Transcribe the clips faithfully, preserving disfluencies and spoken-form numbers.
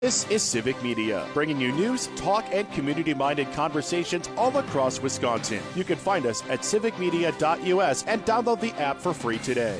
This is Civic Media, bringing you news, talk, and community-minded conversations all across Wisconsin. You can find us at civic media dot U S and download the app for free today.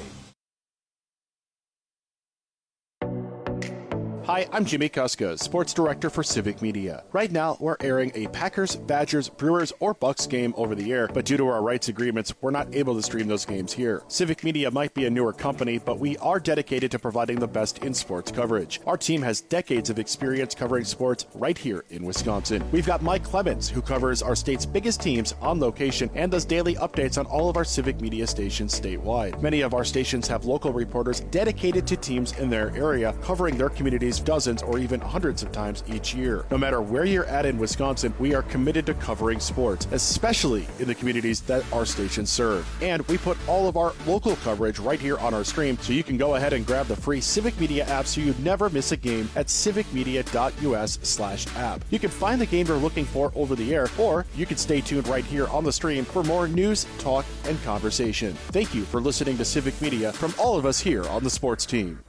Hi, I'm Jimmy Kuska, Sports Director for Civic Media. Right now, we're airing a Packers, Badgers, Brewers, or Bucks game over the air, but due to our rights agreements, we're not able to stream those games here. Civic Media might be a newer company, but we are dedicated to providing the best in sports coverage. Our team has decades of experience covering sports right here in Wisconsin. We've got Mike Clemens, who covers our state's biggest teams on location and does daily updates on all of our Civic Media stations statewide. Many of our stations have local reporters dedicated to teams in their area, covering their communities dozens or even hundreds of times each year. No matter where you're at in Wisconsin, we are committed to covering sports, especially in the communities that our stations serve. And we put all of our local coverage right here on our stream, so you can go ahead and grab the free Civic Media app so you never miss a game at civic media dot U S slash app. You can find the game you're looking for over the air, or you can stay tuned right here on the stream for more news, talk, and conversation. Thank you for listening to Civic Media from all of us here on the sports team.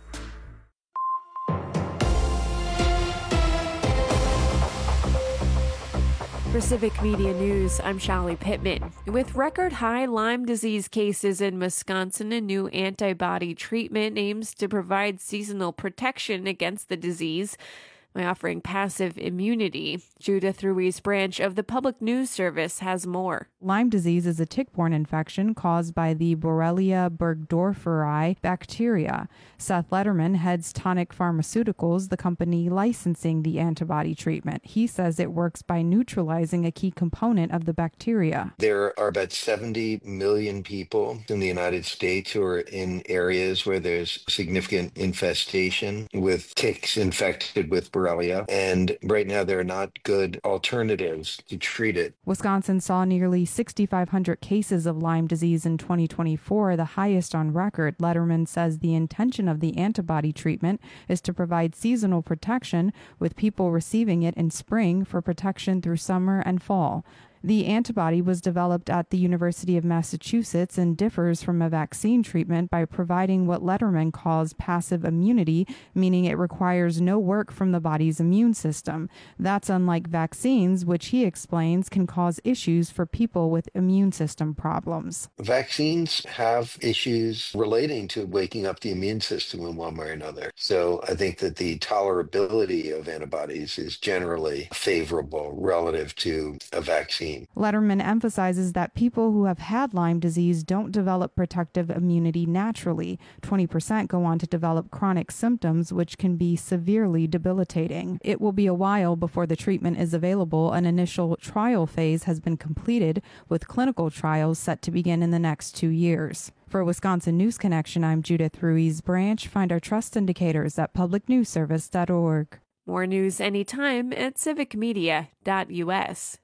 For Civic Media News, I'm Shallie Pittman. With record high Lyme disease cases in Wisconsin, a new antibody treatment aims to provide seasonal protection against the disease by offering passive immunity. Judith Ruiz Branch of the Public News Service has more. Lyme disease is a tick-borne infection caused by the Borrelia burgdorferi bacteria. Seth Letterman heads Tonic Pharmaceuticals, the company licensing the antibody treatment. He says it works by neutralizing a key component of the bacteria. There are about seventy million people in the United States who are in areas where there's significant infestation with ticks infected with Borrelia, and right now there are not good alternatives to treat it. Wisconsin saw nearly six thousand five hundred cases of Lyme disease in twenty twenty-four, the highest on record. Letterman says the intention of the antibody treatment is to provide seasonal protection, with people receiving it in spring for protection through summer and fall. The antibody was developed at the University of Massachusetts and differs from a vaccine treatment by providing what Letterman calls passive immunity, meaning it requires no work from the body's immune system. That's unlike vaccines, which he explains can cause issues for people with immune system problems. Vaccines have issues relating to waking up the immune system in one way or another. So I think that the tolerability of antibodies is generally favorable relative to a vaccine. Letterman emphasizes that people who have had Lyme disease don't develop protective immunity naturally. twenty percent go on to develop chronic symptoms, which can be severely debilitating. It will be a while before the treatment is available. An initial trial phase has been completed, with clinical trials set to begin in the next two years. For Wisconsin News Connection, I'm Judith Ruiz Branch. Find our trust indicators at public news service dot org. More news anytime at civic media dot U S.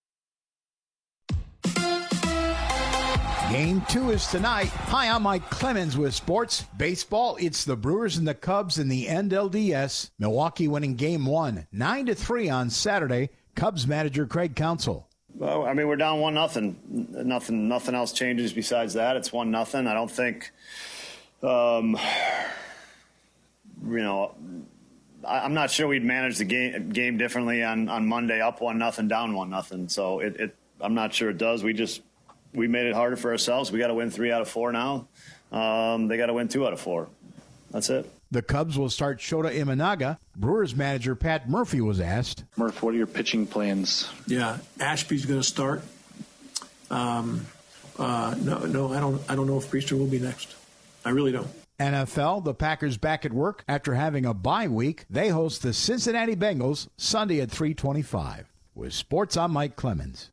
Game two is tonight. Hi, I'm Mike Clemens with sports. Baseball, it's the Brewers and the Cubs in the N L D S. Milwaukee winning game one, nine to three on Saturday. Cubs manager Craig Counsell. Well, I mean, we're down one nothing. Nothing. Nothing else changes besides that. It's one nothing. I don't think. Um, you know, I, I'm not sure we'd manage the game game differently on, on Monday, up one nothing, down one nothing. So it, it. I'm not sure it does. We just. We made it harder for ourselves. We got to win three out of four now. Um, they got to win two out of four. That's it. The Cubs will start Shota Imanaga. Brewers manager Pat Murphy was asked. Murph, what are your pitching plans? Yeah, Ashby's going to start. Um, uh, no, no, I don't. I don't know if Priester will be next. I really don't. N F L, the Packers back at work after having a bye week. They host the Cincinnati Bengals Sunday at three twenty-five. With sports, I'm Mike Clemens.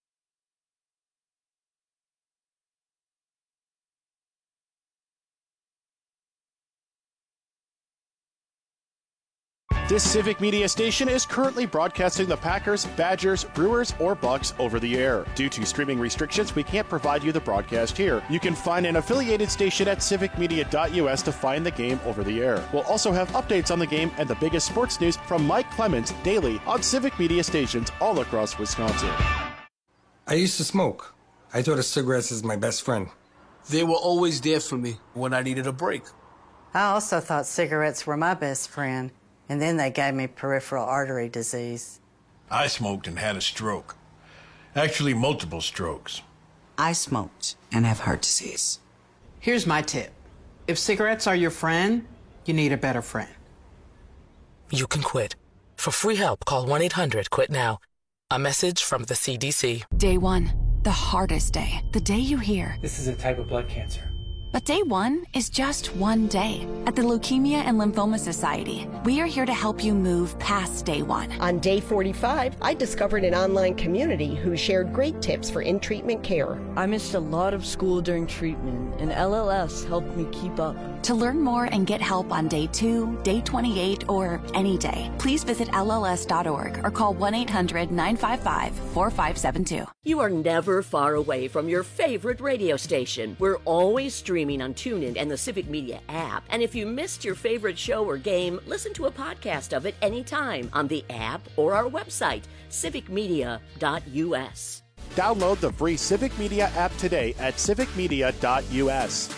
This Civic Media station is currently broadcasting the Packers, Badgers, Brewers, or Bucks over the air. Due to streaming restrictions, we can't provide you the broadcast here. You can find an affiliated station at civic media dot U S to find the game over the air. We'll also have updates on the game and the biggest sports news from Mike Clemens daily on Civic Media stations all across Wisconsin. I used to smoke. I thought of cigarettes as my best friend. They were always there for me when I needed a break. I also thought cigarettes were my best friend. And then they gave me peripheral artery disease. I smoked and had a stroke. Actually, multiple strokes. I smoked and have heart disease. Here's my tip. If cigarettes are your friend, you need a better friend. You can quit. For free help, call one eight hundred quit now. A message from the C D C. Day one, the hardest day. The day you hear, this is a type of blood cancer. But day one is just one day. At the Leukemia and Lymphoma Society, we are here to help you move past day one. On day forty-five, I discovered an online community who shared great tips for in-treatment care. I missed a lot of school during treatment, and L L S helped me keep up. To learn more and get help on day two, day twenty-eight, or any day, please visit L L S dot org or call one eight hundred nine five five four five seven two. You are never far away from your favorite radio station. We're always streaming on TuneIn and the Civic Media app. And if you missed your favorite show or game, listen to a podcast of it anytime on the app or our website, civic media dot u s. Download the free Civic Media app today at civic media dot u s.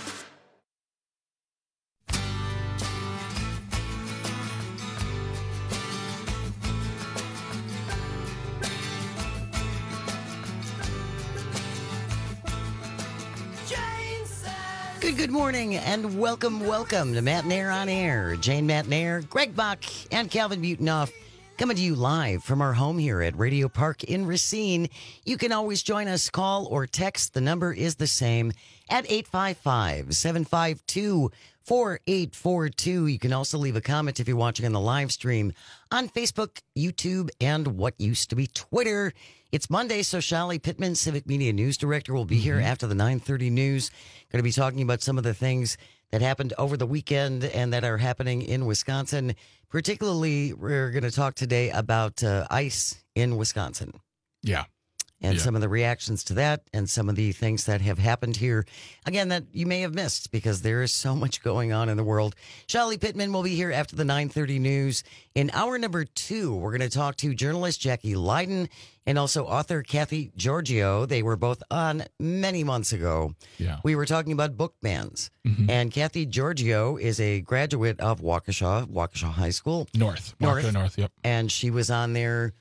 Good, good morning, and welcome, welcome to Matt Nair on Air. Jane Matt Nair, Greg Bach, and Calvin Butenoff coming to you live from our home here at Radio Park in Racine. You can always join us, call or text. The number is the same at eight five five, seven five two, four eight four two. You can also leave a comment if you're watching on the live stream on Facebook, YouTube, and what used to be Twitter. It's Monday, so Shally Pittman, Civic Media News Director, will be mm-hmm. here after the nine thirty news. Going to be talking about some of the things that happened over the weekend and that are happening in Wisconsin. Particularly, we're going to talk today about uh, ICE in Wisconsin. Yeah. And yeah. some of the reactions to that and some of the things that have happened here. Again, that you may have missed because there is so much going on in the world. Shally Pittman will be here after the nine thirty news. In hour number two, we're going to talk to journalist Jackie Leiden and also author Kathy Giorgio. They were both on many months ago. Yeah. We were talking about book bans. Mm-hmm. And Kathy Giorgio is a graduate of Waukesha, Waukesha High School. North. North. Waukesha North, yep. And she was on their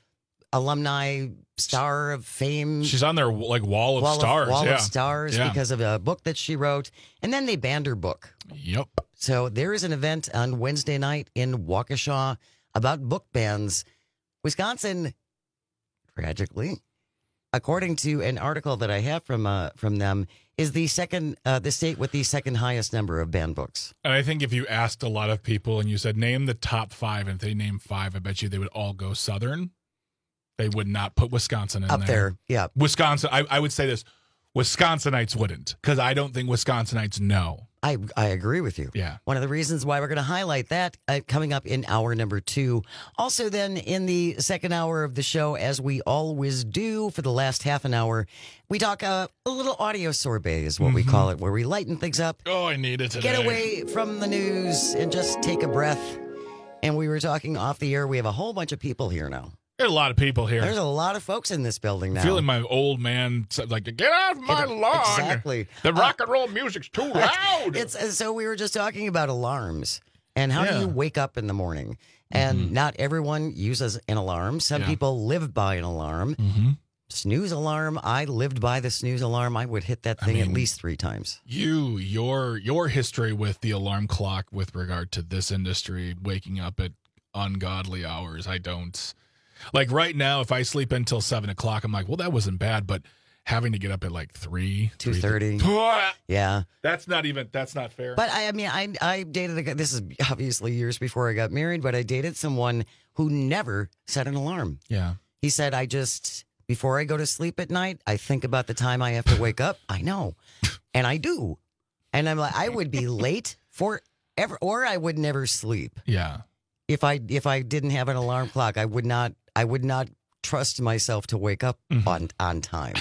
alumni Star of Fame. She's on their like wall of wall stars. Of, wall yeah. of stars yeah. because of a book that she wrote. And then they banned her book. Yep. So there is an event on Wednesday night in Waukesha about book bans. Wisconsin, tragically, according to an article that I have from uh, from them, is the second uh, the state with the second highest number of banned books. And I think if you asked a lot of people and you said name the top five, and if they name five, I bet you they would all go Southern. They would not put Wisconsin in up there. there. Yeah, Wisconsin. I, I would say this: Wisconsinites wouldn't, because I don't think Wisconsinites know. I I agree with you. Yeah. One of the reasons why we're going to highlight that uh, coming up in hour number two. Also, then in the second hour of the show, as we always do for the last half an hour, we talk uh, a little audio sorbet is what mm-hmm. we call it, where we lighten things up. Oh, I need it today. Get away from the news and just take a breath. And we were talking off the air. We have a whole bunch of people here now. There's a lot of people here. There's a lot of folks in this building now. I'm feeling my old man, like, get off my Get, lawn. Exactly. The rock uh, and roll music's too loud. It's so we were just talking about alarms and how yeah. do you wake up in the morning? And mm-hmm. not everyone uses an alarm. Some yeah. people live by an alarm. Mm-hmm. Snooze alarm. I lived by the snooze alarm. I would hit that thing I mean, at least three times. You, your, your history with the alarm clock with regard to this industry, waking up at ungodly hours, I don't... Like right now, if I sleep until seven o'clock, I'm like, well, that wasn't bad. But having to get up at like three, two thirty, yeah, that's not even that's not fair. But I, I mean, I I dated a guy. This is obviously years before I got married, but I dated someone who never set an alarm. Yeah, he said, I just before I go to sleep at night, I think about the time I have to wake up. I know, and I do, and I'm like, I would be late forever, or I would never sleep. Yeah. If I if I didn't have an alarm clock, I would not I would not trust myself to wake up mm-hmm. on on time.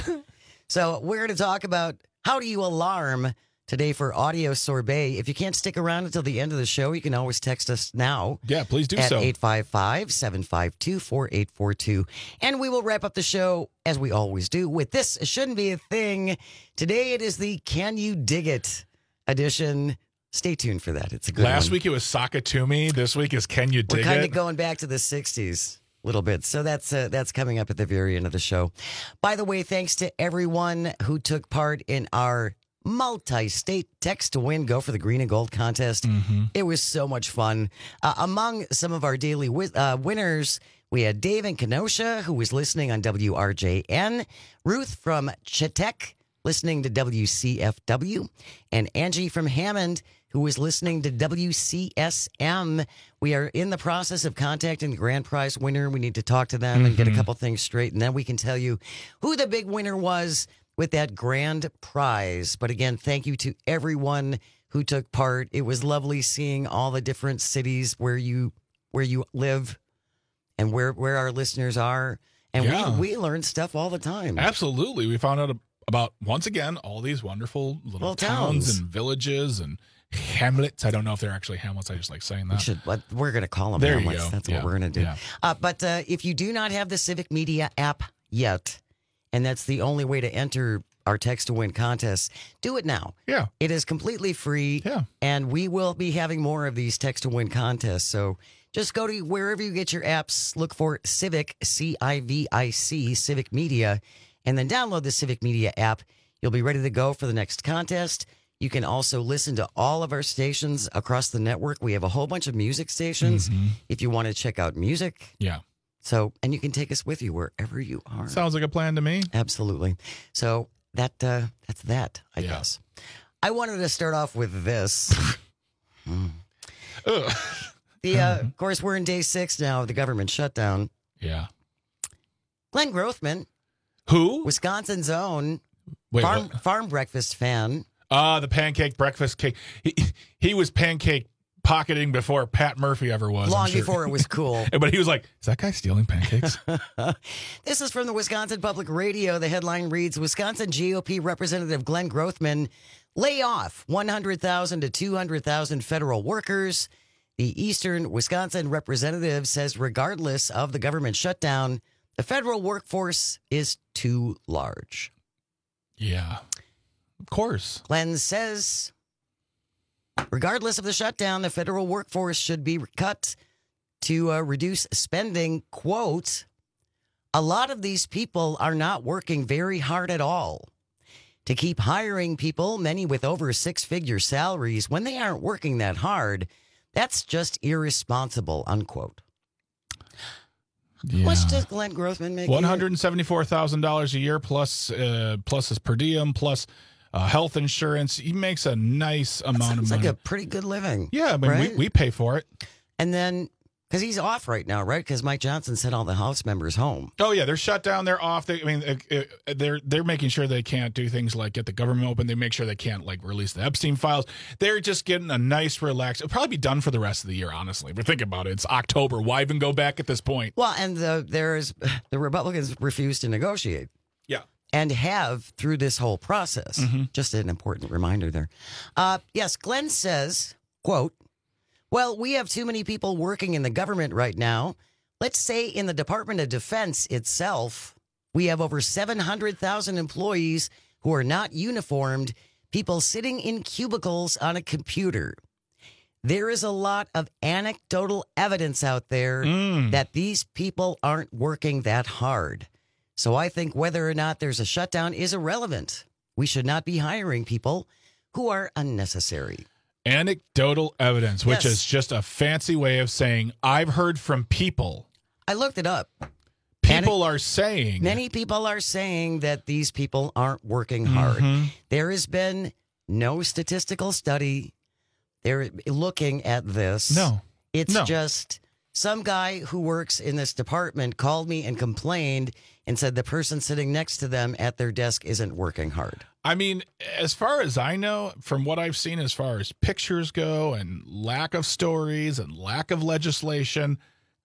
So we're going to talk about how do you alarm today for audio sorbet. If you can't stick around until the end of the show, you can always text us now. Yeah, please do at so. At eight five five, seven five two, four eight four two. And we will wrap up the show, as we always do, with This Shouldn't Be a Thing. Today it is the Can You Dig It edition. stay tuned for that. It's a good Last one. week it was Sakatumi. This week is Can You Dig We're kind It? of going back to the sixties a little bit. So that's uh, that's coming up at the very end of the show. By the way, thanks to everyone who took part in our multi-state text to win Go for the Green and Gold contest. Mm-hmm. It was so much fun. Uh, among some of our daily wi- uh, winners, we had Dave in Kenosha, who was listening on W R J N, Ruth from Chetek, listening to W C F W, and Angie from Hammond, who was listening to W C S M. We are in the process of contacting the grand prize winner. We need to talk to them mm-hmm. and get a couple things straight, and then we can tell you who the big winner was with that grand prize. But again, thank you to everyone who took part. It was lovely seeing all the different cities where you where you live and where, where our listeners are. And Yeah. we, we learn stuff all the time. Absolutely. We found out about, once again, all these wonderful little Well, towns. towns. and villages and hamlets. I don't know if they're actually hamlets. I just like saying that. We should, but we're going to call them There you hamlets. go. That's Yeah. what we're going to do. Yeah. Uh, but uh, if you do not have the Civic Media app yet, and that's the only way to enter our text to win contest, do it now. Yeah. It is completely free. Yeah. And we will be having more of these text to win contests. So just go to wherever you get your apps, look for Civic, C I V I C, Civic Media, and then download the Civic Media app. You'll be ready to go for the next contest. You can also listen to all of our stations across the network. We have a whole bunch of music stations Mhm. if you want to check out music. Yeah. So, and you can take us with you wherever you are. Sounds like a plan to me. Absolutely. So that uh, that's that, I Yeah. guess. I wanted to start off with this. Hmm. Ugh. The uh, of course, we're in day six now of the government shutdown. Yeah. Glenn Grothman, Who? Wisconsin's own Wait, farm what? farm breakfast fan. Ah, the pancake breakfast cake. He, he was pancake pocketing before Pat Murphy ever was. I'm Long sure. before it was cool. But he was like, is that guy stealing pancakes? This is from the Wisconsin Public Radio. The headline reads, Wisconsin G O P Representative Glenn Grothman lay off one hundred thousand to two hundred thousand federal workers. The Eastern Wisconsin representative says regardless of the government shutdown, the federal workforce is too large. Yeah. Of course. Glenn says, regardless of the shutdown, the federal workforce should be cut to uh, reduce spending. Quote, a lot of these people are not working very hard at all. To keep hiring people, many with over six-figure salaries, when they aren't working that hard, that's just irresponsible, unquote. Yeah. What's does Glenn Grothman make? One hundred and seventy-four thousand dollars a year plus uh, plus his per diem plus uh, health insurance. He makes a nice amount Sounds of money. like a pretty good living. Yeah, I mean, right? we, we pay for it. And then, because he's off right now, right? Because Mike Johnson sent all the House members home. Oh yeah, they're shut down. They're off. They, I mean, uh, uh, they're they're making sure they can't do things like get the government open. They make sure they can't like release the Epstein files. They're just getting a nice, relaxed. It'll probably be done for the rest of the year, honestly. But think about it. It's October. Why even go back at this point? Well, and the, there's the Republicans refuse to negotiate. Yeah. And have through this whole process. Mm-hmm. Just an important reminder there. Uh, yes, Glenn says, quote, well, we have too many people working in the government right now. Let's say in the Department of Defense itself, we have over seven hundred thousand employees who are not uniformed, people sitting in cubicles on a computer. There is a lot of anecdotal evidence out there Mm. that these people aren't working that hard. So I think whether or not there's a shutdown is irrelevant. We should not be hiring people who are unnecessary. Anecdotal evidence, which Yes. is just a fancy way of saying I've heard from people. I looked it up. People are saying. Many people are saying that these people aren't working hard. Mhm. There has been no statistical study. They're looking at this. No. It's No. just some guy who works in this department called me and complained and said the person sitting next to them at their desk isn't working hard. I mean, as far as I know, from what I've seen as far as pictures go and lack of stories and lack of legislation,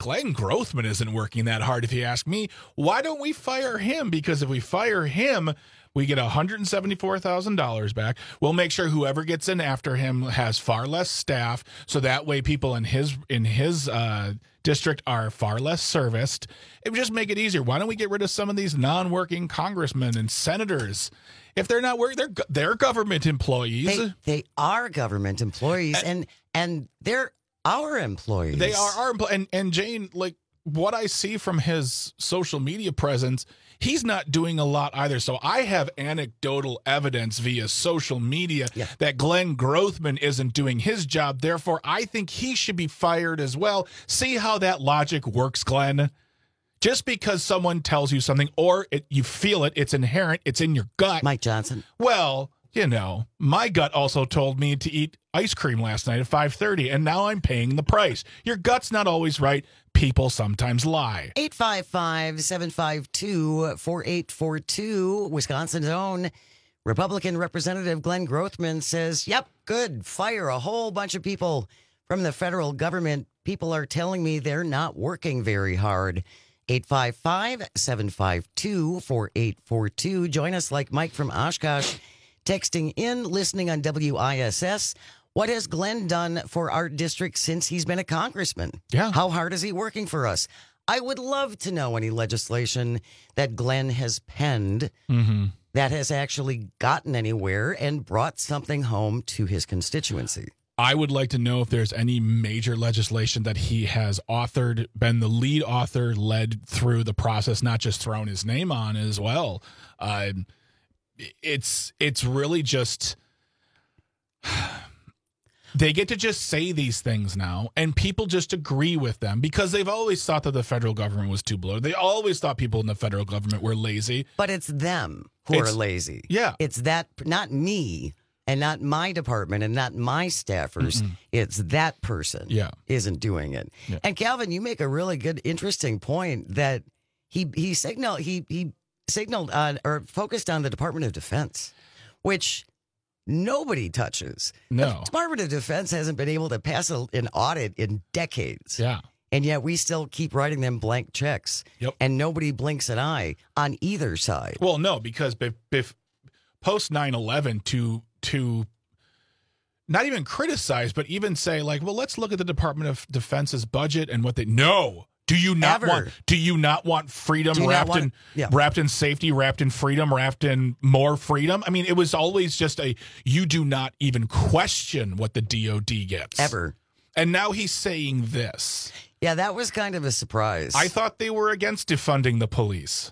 Glenn Grothman isn't working that hard, if you ask me. Why don't we fire him? Because if we fire him, we get one hundred seventy-four thousand dollars back. We'll make sure whoever gets in after him has far less staff, so that way people in his in his uh, district are far less serviced. It would just make it easier. Why don't we get rid of some of these non-working congressmen and senators? If they're not working, they're they're government employees. They, they are government employees, and and they're our employees. They are our employees. And and Jane, like what I see from his social media presence, he's not doing a lot either. So I have anecdotal evidence via social media yeah. that Glenn Grothman isn't doing his job. Therefore, I think he should be fired as well. See how that logic works, Glenn? Just because someone tells you something or it, you feel it, it's inherent, it's in your gut. Mike Johnson. Well, you know, my gut also told me to eat ice cream last night at five thirty, and now I'm paying the price. Your gut's not always right. People sometimes lie. eight five five, seven five two, four eight four two, Wisconsin's own Republican Representative Glenn Grothman says, yep, good, fire a whole bunch of people from the federal government. People are telling me they're not working very hard. eight five five, seven five two, four eight four two. Join us like Mike from Oshkosh, texting in, listening on W I S S. What has Glenn done for our district since he's been a congressman? Yeah. How hard is he working for us? I would love to know any legislation that Glenn has penned mm-hmm. that has actually gotten anywhere and brought something home to his constituency. I would like to know if there's any major legislation that he has authored, been the lead author, led through the process, not just thrown his name on as well. Uh, it's it's really just they get to just say these things now, and people just agree with them because they've always thought that the federal government was too bloated. They always thought people in the federal government were lazy. But it's them who It's- are lazy. Yeah. It's that, not me. And not my department and not my staffers. Mm-mm. It's that person yeah. isn't doing it. Yeah. And Calvin, you make a really good, interesting point that he he signaled he he signaled on or focused on the Department of Defense, which nobody touches. No. The Department of Defense hasn't been able to pass a, an audit in decades. Yeah. And yet we still keep writing them blank checks. Yep. And nobody blinks an eye on either side. Well, no, because bef- bef- post nine eleven to to not even criticize, but even say like, well, let's look at the Department of Defense's budget and what they no. Do you not Ever. want do you not want freedom Do you wrapped not want- in yeah. wrapped in safety, wrapped in freedom, wrapped in more freedom? I mean, it was always just a you do not even question what the D O D gets. Ever. And now he's saying this. Yeah, that was kind of a surprise. I thought they were against defunding the police.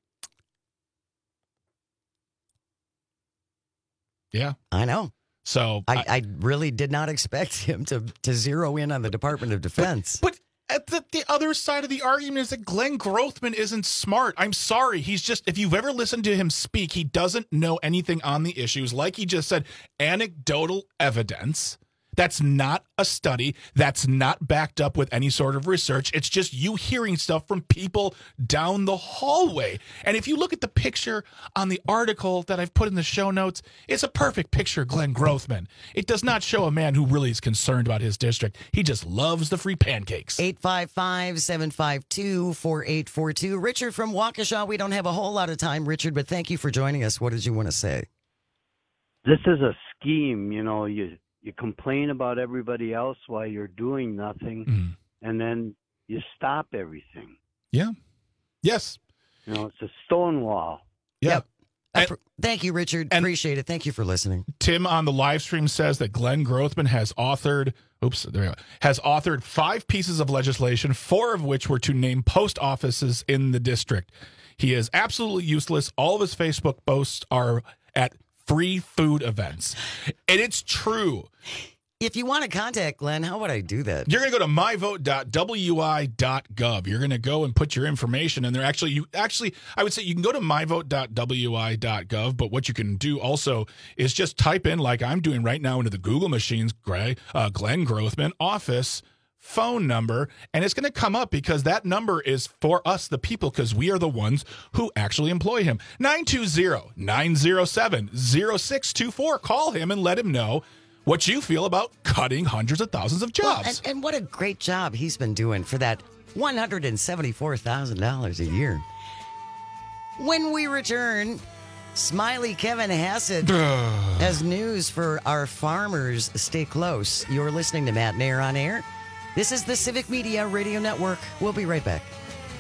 Yeah. I know. So I, I really did not expect him to, to zero in on the Department of Defense. But, but at the, the other side of the argument is that Glenn Grothman isn't smart. I'm sorry. He's just, if you've ever listened to him speak, he doesn't know anything on the issues. Like he just said, anecdotal evidence. That's not a study. That's not backed up with any sort of research. It's just you hearing stuff from people down the hallway. And if you look at the picture on the article that I've put in the show notes, it's a perfect picture of Glenn Grothman. It does not show a man who really is concerned about his district. He just loves the free pancakes. eight five five, seven five two, four eight four two. Richard from Waukesha. We don't have a whole lot of time, Richard, but thank you for joining us. What did you want to say? This is a scheme, you know, you You complain about everybody else while you're doing nothing, mm. and then you stop everything. Yeah. Yes. You know, it's a stonewall. Yeah. Yep. And, Thank you, Richard. Appreciate it. Thank you for listening. Tim on the live stream says that Glenn Grothman has authored, oops, there we go, has authored five pieces of legislation, four of which were to name post offices in the district. He is absolutely useless. All of his Facebook posts are at free food events. And it's true. If you want to contact Glenn, how would I do that? You're going to go to my vote dot w i dot gov. You're going to go and put your information in there. Actually, you actually, I would say you can go to my vote dot w i dot gov, but what you can do also is just type in, like I'm doing right now into the Google machines, Greg, uh, Glenn Grothman office phone number, and it's going to come up because that number is for us, the people, because we are the ones who actually employ him. nine two zero, nine zero seven, zero six two four. Call him and let him know what you feel about cutting hundreds of thousands of jobs. Well, and, and what a great job he's been doing for that one hundred seventy-four thousand dollars a year. When we return, Smiley Kevin Hassett has news for our farmers. Stay close. You're listening to Matt Nair on Air. This is the Civic Media Radio Network. We'll be right back.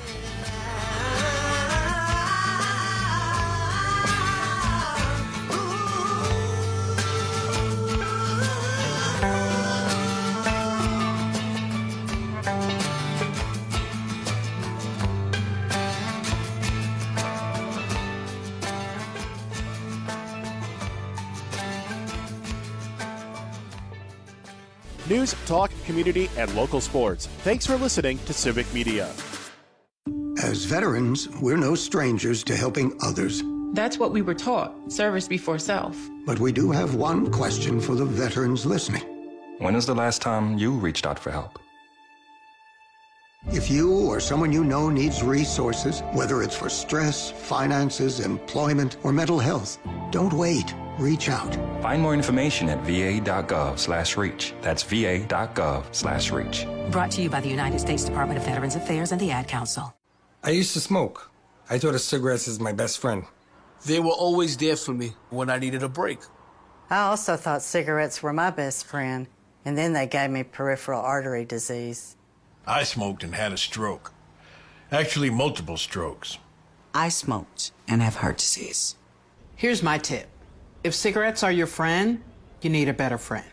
News, talk, community, and local sports. Thanks for listening to Civic Media. As veterans, we're no strangers to helping others. That's what we were taught, service before self. But we do have one question for the veterans listening. When is the last time you reached out for help? If you or someone you know needs resources, whether it's for stress, finances, employment, or mental health, don't wait. Reach out. Find more information at va.gov slash reach. That's va.gov slash reach. Brought to you by the United States Department of Veterans Affairs and the Ad Council. I used to smoke. I thought of cigarettes as my best friend. They were always there for me when I needed a break. I also thought cigarettes were my best friend, and then they gave me peripheral artery disease. I smoked and had a stroke. Actually, multiple strokes. I smoked and have heart disease. Here's my tip. If cigarettes are your friend, you need a better friend.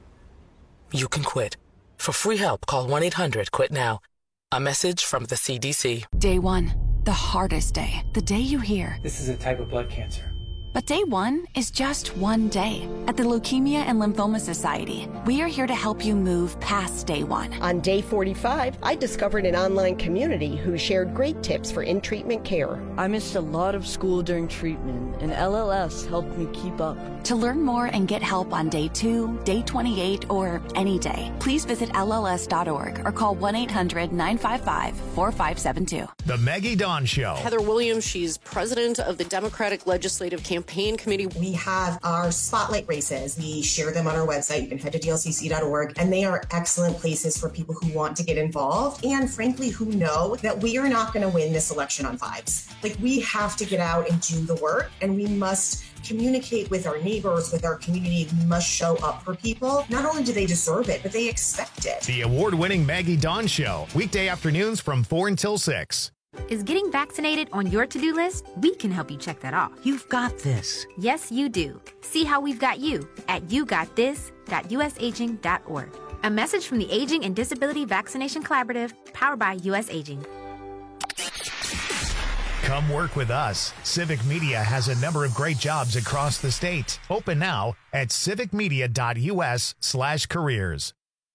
You can quit. For free help, call one eight hundred quit now. A message from the C D C. Day one, the hardest day. The day you hear, this is a type of blood cancer. But day one is just one day. At the Leukemia and Lymphoma Society, we are here to help you move past day one. On day forty-five, I discovered an online community who shared great tips for in-treatment care. I missed a lot of school during treatment, and L L S helped me keep up. To learn more and get help on day two, day twenty-eight, or any day, please visit L L S dot org or call one eight hundred nine five five four five seven two. The Maggie Dawn Show. Heather Williams, she's president of the Democratic Legislative Campaign Committee. We have our spotlight races. We share them on our website. You can head to D L C C dot org, and they are excellent places for people who want to get involved and, frankly, who know that we are not going to win this election on vibes. Like, we have to get out and do the work, and we must communicate with our neighbors, with our community. We must show up for people. Not only do they deserve it, but they expect it. The award-winning Maggie Dawn Show, weekday afternoons from four until six. Is getting vaccinated on your to-do list? We can help you check that off. You've got this. Yes, you do. See how we've got you at you got this dot u s aging dot org. A message from the Aging and Disability Vaccination Collaborative, powered by U S Aging. Come work with us. Civic Media has a number of great jobs across the state. Open now at civic media dot u s slash careers.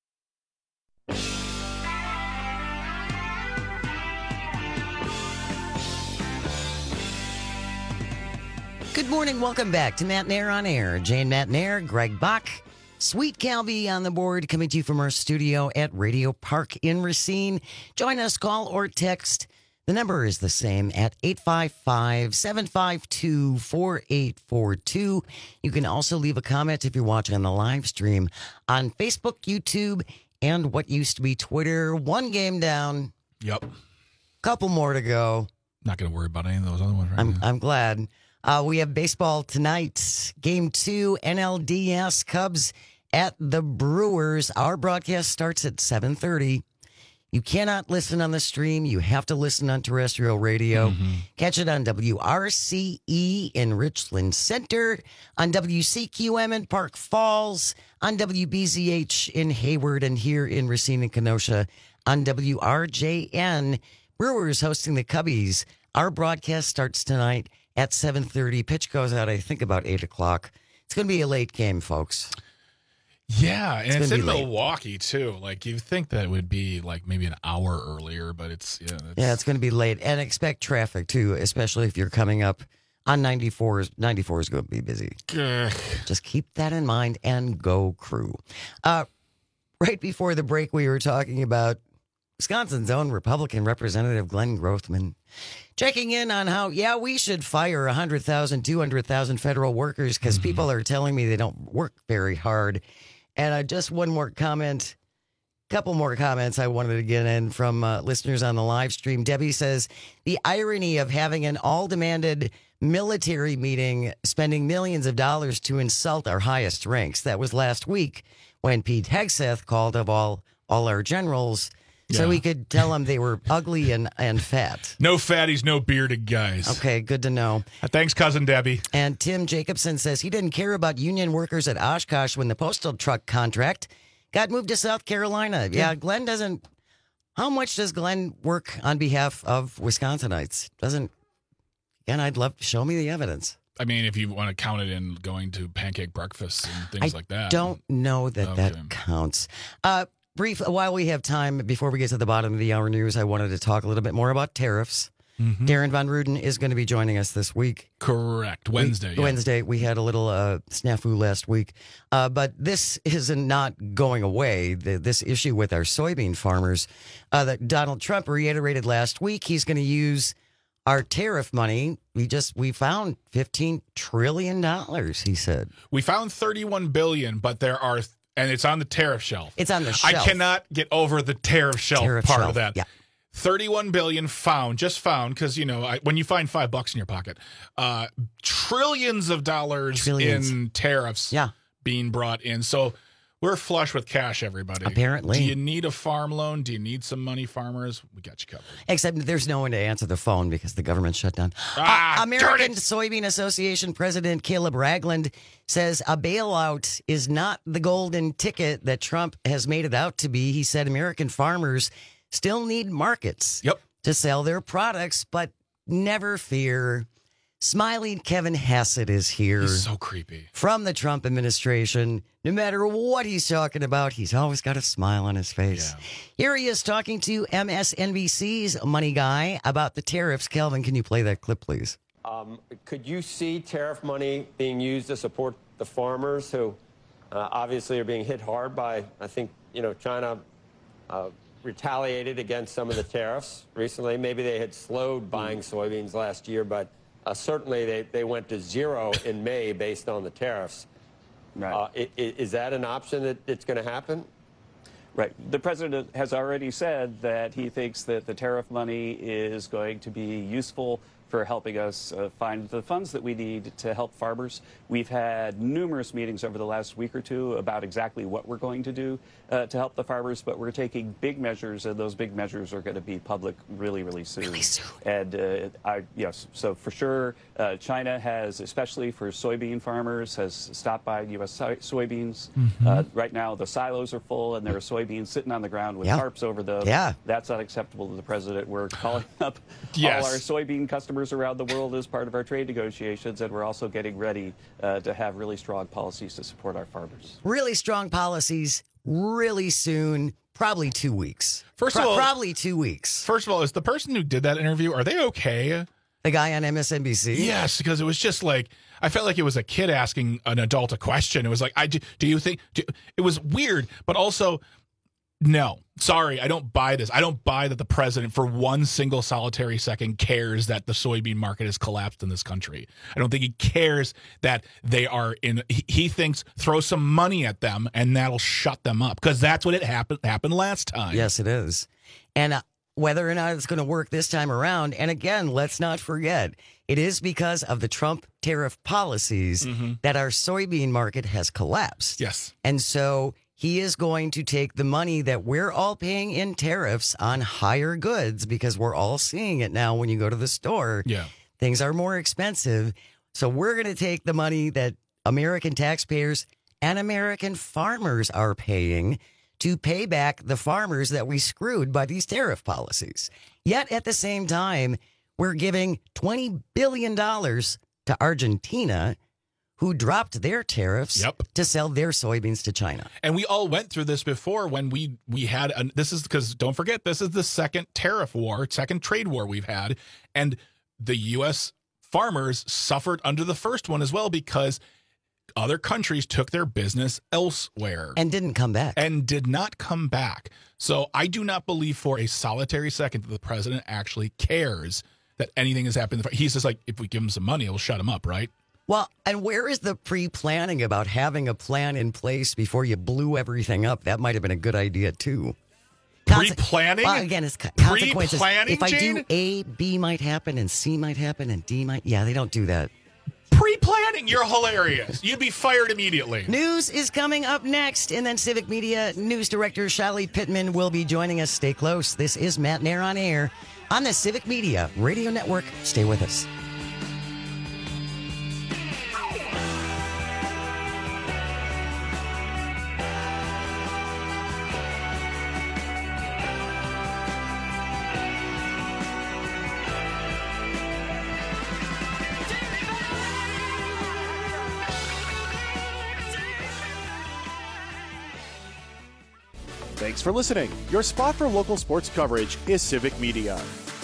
Good morning. Welcome back to Matt Nair on Air. Jane Matt Nair, Greg Bach, Sweet Calby on the board, coming to you from our studio at Radio Park in Racine. Join us, call or text. The number is the same at eight five five, seven five two, four eight four two. You can also leave a comment if you're watching on the live stream on Facebook, YouTube, and what used to be Twitter. One game down. Yep. Couple more to go. Not going to worry about any of those other ones right I'm, now. I'm glad. Uh, we have baseball tonight. Game two, N L D S Cubs at the Brewers. Our broadcast starts at seven thirty. You cannot listen on the stream. You have to listen on terrestrial radio. Mm-hmm. Catch it on W R C E in Richland Center, on W C Q M in Park Falls, on W B Z H in Hayward, and here in Racine and Kenosha on W R J N. Brewers hosting the Cubbies. Our broadcast starts tonight at seven thirty. Pitch goes out, I think, about eight o'clock. It's going to be a late game, folks. Yeah, and it's, it's in late. Milwaukee, too. Like, you think that would be, like, maybe an hour earlier, but it's, yeah. It's... Yeah, it's going to be late. And expect traffic, too, especially if you're coming up on ninety-four. ninety-four is going to be busy. Ugh. Just keep that in mind and go, crew. Uh, right before the break, we were talking about Wisconsin's own Republican Representative Glenn Grothman checking in on how, yeah, we should fire one hundred thousand, two hundred thousand federal workers because mm-hmm. people are telling me they don't work very hard. And uh, just one more comment. couple more comments I wanted to get in from uh, listeners on the live stream. Debbie says, the irony of having an all-demanded military meeting, spending millions of dollars to insult our highest ranks. That was last week when Pete Hegseth called of all, all our generals so Yeah. we could tell them they were ugly and, and fat. No fatties, no bearded guys. Okay, good to know. Uh, thanks, Cousin Debbie. And Tim Jacobson says he didn't care about union workers at Oshkosh when the postal truck contract got moved to South Carolina. Yeah, yeah, Glenn doesn't... How much does Glenn work on behalf of Wisconsinites? Doesn't... Again, I'd love to show me the evidence. I mean, if you want to count it in going to pancake breakfasts and things I like that. don't know that Okay. that counts. Uh, brief, while we have time, before we get to the bottom of the hour news, I wanted to talk a little bit more about tariffs. Mm-hmm. Darren Von Ruden is going to be joining us this week. Correct. Wednesday. We, yeah. Wednesday. We had a little uh, snafu last week. Uh, but this is not going away. The, this issue with our soybean farmers uh, that Donald Trump reiterated last week, he's going to use our tariff money. We just, we found fifteen trillion dollars, he said. We found thirty-one billion dollars, but there are, and it's on the tariff shelf. It's on the I shelf. cannot get over the tariff shelf Tariff part shelf, of that. yeah. thirty-one billion dollars found, just found, because, you know, I, when you find five bucks in your pocket, uh, trillions of dollars Trillions. in tariffs Yeah. being brought in. So we're flush with cash, everybody. Apparently. Do you need a farm loan? Do you need some money, farmers? We got you covered. Except there's no one to answer the phone because the government shut down. Ah, uh, American darn it. Soybean Association President Caleb Ragland says a bailout is not the golden ticket that Trump has made it out to be. He said American farmers still need markets Yep. to sell their products, but never fear. Smiling Kevin Hassett is here. He's so creepy. From the Trump administration. No matter what he's talking about, he's always got a smile on his face. Yeah. Here he is talking to M S N B C's Money Guy about the tariffs. Kelvin, can you play that clip, please? Um, could you see tariff money being used to support the farmers who uh, obviously are being hit hard by, I think, you know, China uh, retaliated against some of the tariffs recently. Maybe they had slowed buying soybeans last year, but uh, certainly they, they went to zero in May based on the tariffs. Right. Uh, i- i- is that an option that it's going to happen? Right. The president has already said that he thinks that the tariff money is going to be useful for helping us uh, find the funds that we need to help farmers. We've had numerous meetings over the last week or two about exactly what we're going to do uh, to help the farmers, but we're taking big measures, and those big measures are going to be public really, really soon. Really soon. And uh, I, yes, so for sure, uh, China has, especially for soybean farmers, has stopped buying U S soy- soybeans. Mm-hmm. Uh, right now, the silos are full, and there are soybeans sitting on the ground with Yeah. tarps over them. Yeah. That's unacceptable to the president. We're calling up Yes. all our soybean customers around the world as part of our trade negotiations, and we're also getting ready uh, to have really strong policies to support our farmers. Really strong policies, really soon, probably two weeks. First Pro- of all, probably two weeks. First of all, is the person who did that interview, are they okay? The guy on M S N B C? Yes, because it was just like, I felt like it was a kid asking an adult a question. It was like, I do, do you think, do, it was weird, but also, no, sorry, I don't buy this. I don't buy that the president for one single solitary second cares that the soybean market has collapsed in this country. I don't think he cares that they are in, he, he thinks throw some money at them and that'll shut them up, because that's what it happened, happened last time. Yes, it is. And uh, whether or not it's going to work this time around, and again, let's not forget, it is because of the Trump tariff policies Mm-hmm. that our soybean market has collapsed. Yes. And so he is going to take the money that we're all paying in tariffs on higher goods, because we're all seeing it now when you go to the store. Yeah. Things are more expensive. So we're going to take the money that American taxpayers and American farmers are paying to pay back the farmers that we screwed by these tariff policies. Yet at the same time, we're giving twenty billion dollars to Argentina, who dropped their tariffs Yep. to sell their soybeans to China. And we all went through this before when we we had an, this is because don't forget, this is the second tariff war, second trade war we've had, and the U S farmers suffered under the first one as well because other countries took their business elsewhere And didn't come back. and did not come back. So I do not believe for a solitary second that the president actually cares that anything has happened. He's just like, if we give him some money, it'll shut him up, right? Well, and where is the pre-planning about having a plan in place before you blew everything up? That might have been a good idea, too. Pre-planning? Well, again, it's consequences. Pre-planning, If I Gene? do A, B might happen, and C might happen, and D might. Yeah, they don't do that. Pre-planning? You're hilarious. You'd be fired immediately. News is coming up next, and then Civic Media News Director Shelly Pittman will be joining us. Stay close. This is Matt Nair on air on the Civic Media Radio Network. Stay with us. Thanks for listening. Your spot for local sports coverage is Civic Media.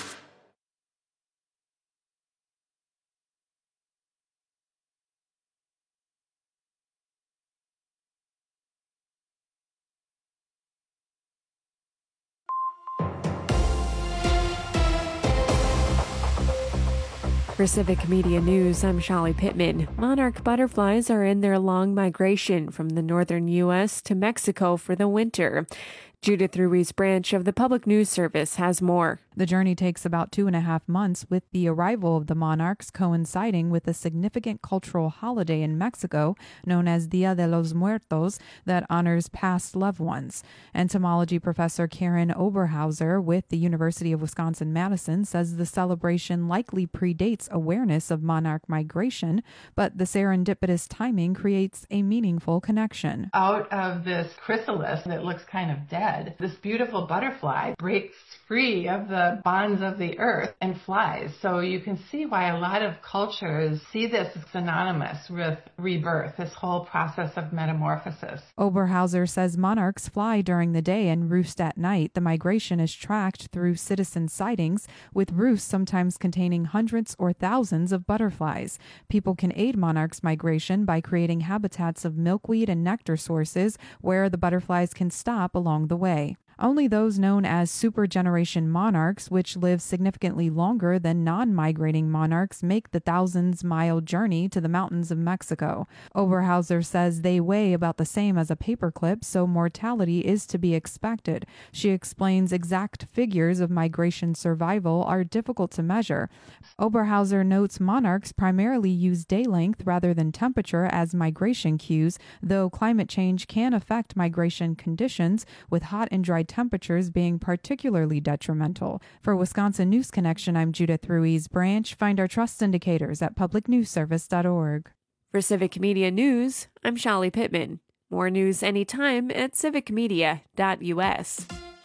For Civic Media News, I'm Shelly Pittman. Monarch butterflies are in their long migration from the northern U S to Mexico for the winter. Judith Ruiz Branch of the Public News Service has more. The journey takes about two and a half months, with the arrival of the monarchs coinciding with a significant cultural holiday in Mexico known as Dia de los Muertos that honors past loved ones. Entomology professor Karen Oberhauser with the University of Wisconsin-Madison says the celebration likely predates awareness of monarch migration, but the serendipitous timing creates a meaningful connection. Out of this chrysalis that looks kind of dead, this beautiful butterfly breaks free of the bonds of the earth and flies. So you can see why a lot of cultures see this as synonymous with rebirth, this whole process of metamorphosis. Oberhauser says monarchs fly during the day and roost at night. The migration is tracked through citizen sightings, with roosts sometimes containing hundreds or thousands of butterflies. People can aid monarchs' migration by creating habitats of milkweed and nectar sources where the butterflies can stop along the way. Only those known as supergeneration monarchs, which live significantly longer than non-migrating monarchs, make the thousands-mile journey to the mountains of Mexico. Oberhauser says they weigh about the same as a paperclip, so mortality is to be expected. She explains exact figures of migration survival are difficult to measure. Oberhauser notes monarchs primarily use day length rather than temperature as migration cues, though climate change can affect migration conditions, with hot and dry temperatures being particularly detrimental. For Wisconsin News Connection, I'm Judith Ruiz Branch. Find our trust indicators at public news service dot org. For Civic Media News, I'm Shelly Pittman. More news anytime at civic media dot u s.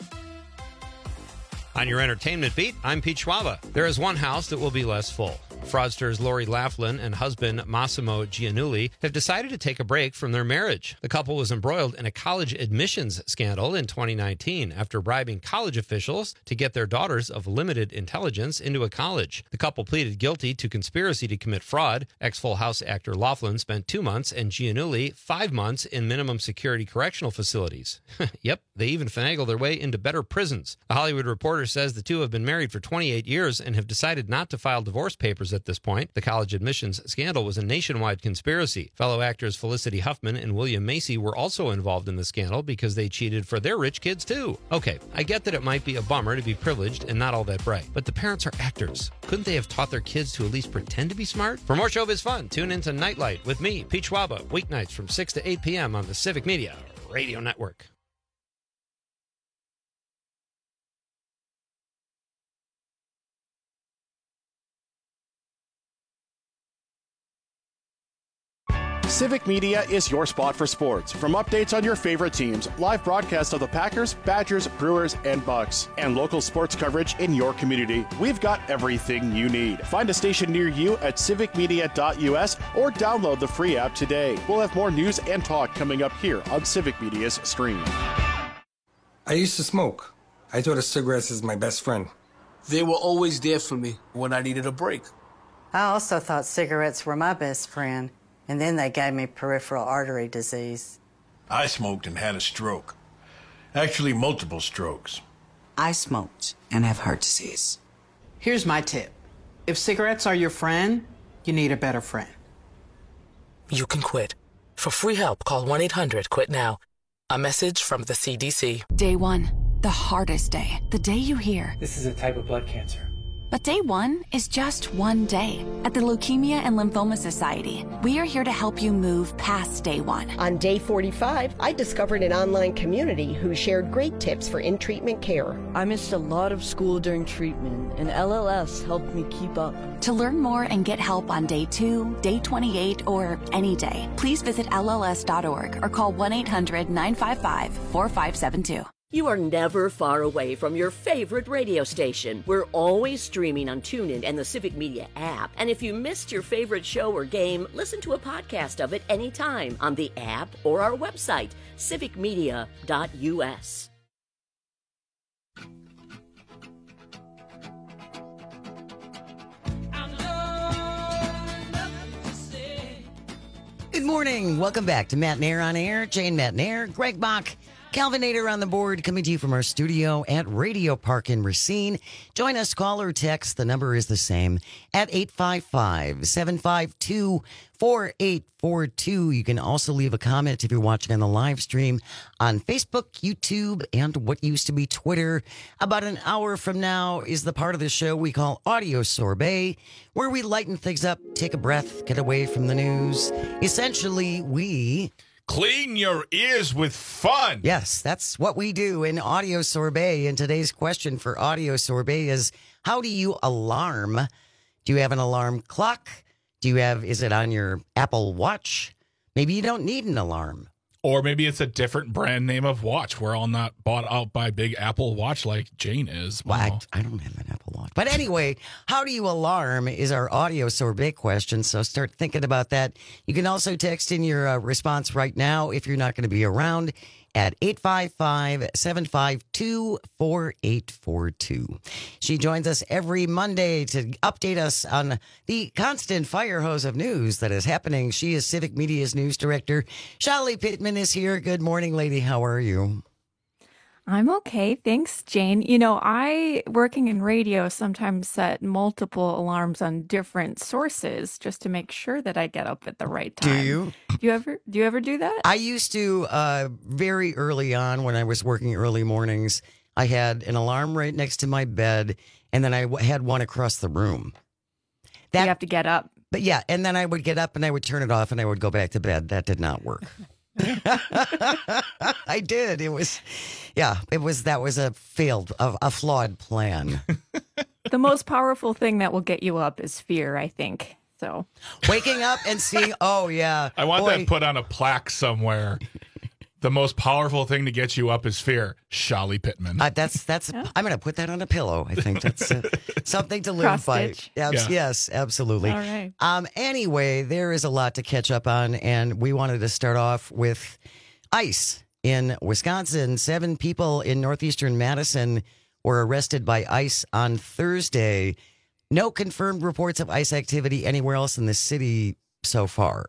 On your entertainment beat, I'm Pete Schwaba. There is one house that will be less full. Fraudsters Lori Laughlin and husband Massimo Giannulli have decided to take a break from their marriage. The couple was embroiled in a college admissions scandal in twenty nineteen after bribing college officials to get their daughters of limited intelligence into a college. The couple pleaded guilty to conspiracy to commit fraud. Ex-Full House actor Laughlin spent two months and Giannulli five months in minimum security correctional facilities. Yep, they even finagled their way into better prisons. The Hollywood Reporter says the two have been married for twenty-eight years and have decided not to file divorce papers at this point. The college admissions scandal was a nationwide conspiracy. Fellow actors Felicity Huffman and William Macy were also involved in the scandal because they cheated for their rich kids too. Okay, I get that it might be a bummer to be privileged and not all that bright, but the parents are actors. Couldn't they have taught their kids to at least pretend to be smart? For more showbiz fun, tune into Nightlight with me, Pete Schwaba, weeknights from six to eight p.m. on the Civic Media Radio Network. Civic Media is your spot for sports. From updates on your favorite teams, live broadcasts of the Packers, Badgers, Brewers, and Bucks, and local sports coverage in your community, we've got everything you need. Find a station near you at civic media dot u s or download the free app today. We'll have more news and talk coming up here on Civic Media's stream. I used to smoke. I thought of cigarettes as my best friend. They were always there for me when I needed a break. I also thought cigarettes were my best friend. And then they gave me peripheral artery disease. I smoked and had a stroke. Actually, multiple strokes. I smoked and have heart disease. Here's my tip. If cigarettes are your friend, you need a better friend. You can quit. For free help, call one eight hundred quit now. A message from the C D C. Day one. The hardest day, the day you hear, "This is a type of blood cancer." but day one is just one day. At the Leukemia and Lymphoma Society, we are here to help you move past day one. On day forty-five, I discovered an online community who shared great tips for in-treatment care. I missed a lot of school during treatment, and L L S helped me keep up. To learn more and get help on day two, day twenty-eight, or any day, please visit L L S dot org or call one eight hundred nine five five four five seven two. You are never far away from your favorite radio station. We're always streaming on TuneIn and the Civic Media app. And if you missed your favorite show or game, listen to a podcast of it anytime on the app or our website, civic media dot U S. Good morning. Welcome back to Matt Nair on Air. Jane Matt Nair, Greg Bach, Calvinator on the board, coming to you from our studio at Radio Park in Racine. Join us, call or text. The number is the same at eight five five, seven five two, four eight four two. You can also leave a comment if you're watching on the live stream on Facebook, YouTube, and what used to be Twitter. About an hour from now is the part of the show we call Audio Sorbet, where we lighten things up, take a breath, get away from the news. Essentially, we... clean your ears with fun. Yes, that's what we do in Audio Sorbet. And today's question for Audio Sorbet is, how do you alarm? Do you have an alarm clock? Do you have, is it on your Apple Watch? Maybe you don't need an alarm. Or maybe it's a different brand name of watch. We're all not bought out by big Apple Watch like Jane is. Well, Wow. I, I don't have an Apple Watch. But anyway, how do you alarm is our Audio Sorbet question. So start thinking about that. You can also text in your uh, response right now if you're not going to be around at eight five five, seven five two, four eight four two. She joins us every Monday to update us on the constant fire hose of news that is happening. She is Civic Media's news director. Charlie Pittman is here. Good morning, lady. How are you? I'm okay. Thanks, Jane. You know, I, working in radio, sometimes set multiple alarms on different sources just to make sure that I get up at the right time. Do you? Do you ever, do you ever do that? I used to, uh, very early on when I was working early mornings, I had an alarm right next to my bed, and then I w- had one across the room. That, you have to get up. But yeah, and then I would get up and I would turn it off and I would go back to bed. That did not work. I did. It was, yeah, it was, that was a failed, a, a flawed plan. The most powerful thing that will get you up is fear, I think. So waking up and seeing, oh yeah. I want boy. that put on a plaque somewhere. The most powerful thing to get you up is fear. Charlie Pittman. Uh, that's, that's, yeah. I'm going to put that on a pillow. I think that's uh, something to live Cross by. stitch. Yes, Yeah. yes, absolutely. All right. Um, anyway, there is a lot to catch up on, and we wanted to start off with ICE in Wisconsin. Seven people in northeastern Madison were arrested by ICE on Thursday. No confirmed reports of ICE activity anywhere else in the city so far.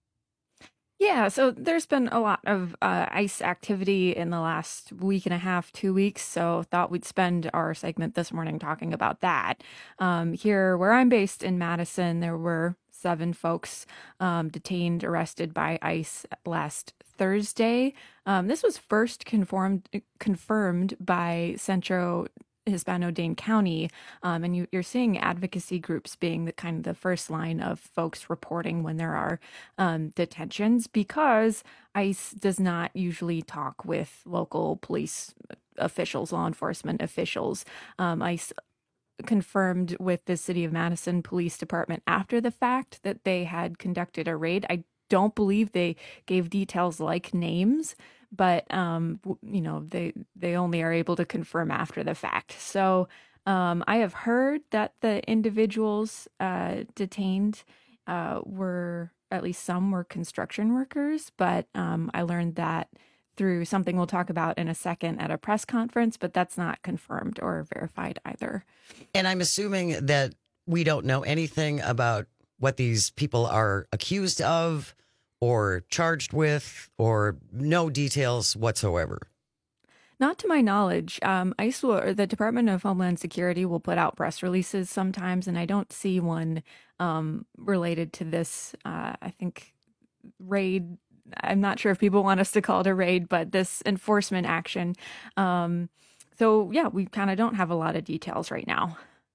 Yeah, so there's been a lot of uh, ICE activity in the last week and a half, two weeks. So thought we'd spend our segment this morning talking about that. Um, here, where I'm based in Madison, there were seven folks um, detained, arrested by ICE last Thursday. Um, this was first confirmed confirmed by Centro Hispano-Dane County, um, and you, you're seeing advocacy groups being the kind of the first line of folks reporting when there are um, detentions, because ICE does not usually talk with local police officials, law enforcement officials. Um, ICE confirmed with the City of Madison Police Department after the fact that they had conducted a raid. I don't believe they gave details like names, but um, you know, they they only are able to confirm after the fact. So um, I have heard that the individuals uh, detained uh, were, at least some were construction workers, but um, I learned that through something we'll talk about in a second at a press conference, but that's not confirmed or verified either. And I'm assuming that we don't know anything about what these people are accused of or charged with, or no details whatsoever. Not to my knowledge. Um, ICE will, or the Department of Homeland Security will put out press releases sometimes, and I don't see one um, related to this, uh, I think, raid. I'm not sure if people want us to call it a raid, but this enforcement action. Um, so yeah, we kind of don't have a lot of details right now.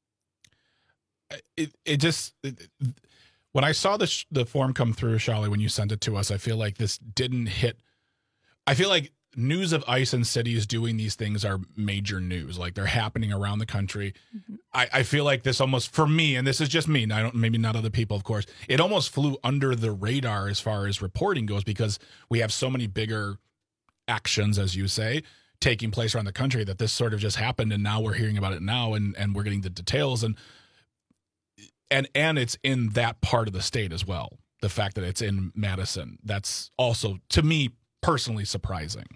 It it just it, when I saw the sh- the form come through, Shali, when you sent it to us, I feel like this didn't hit. I feel like news of ICE in cities doing these things are major news. Like they're happening around the country. Mm-hmm. I, I feel like this almost, for me, and this is just me, and I don't, maybe not other people, of course, it almost flew under the radar as far as reporting goes because we have so many bigger actions, as you say, taking place around the country that this sort of just happened, and now we're hearing about it now, and, and we're getting the details, and and and it's in that part of the state as well. The fact that it's in Madison, that's also, to me, personally surprising.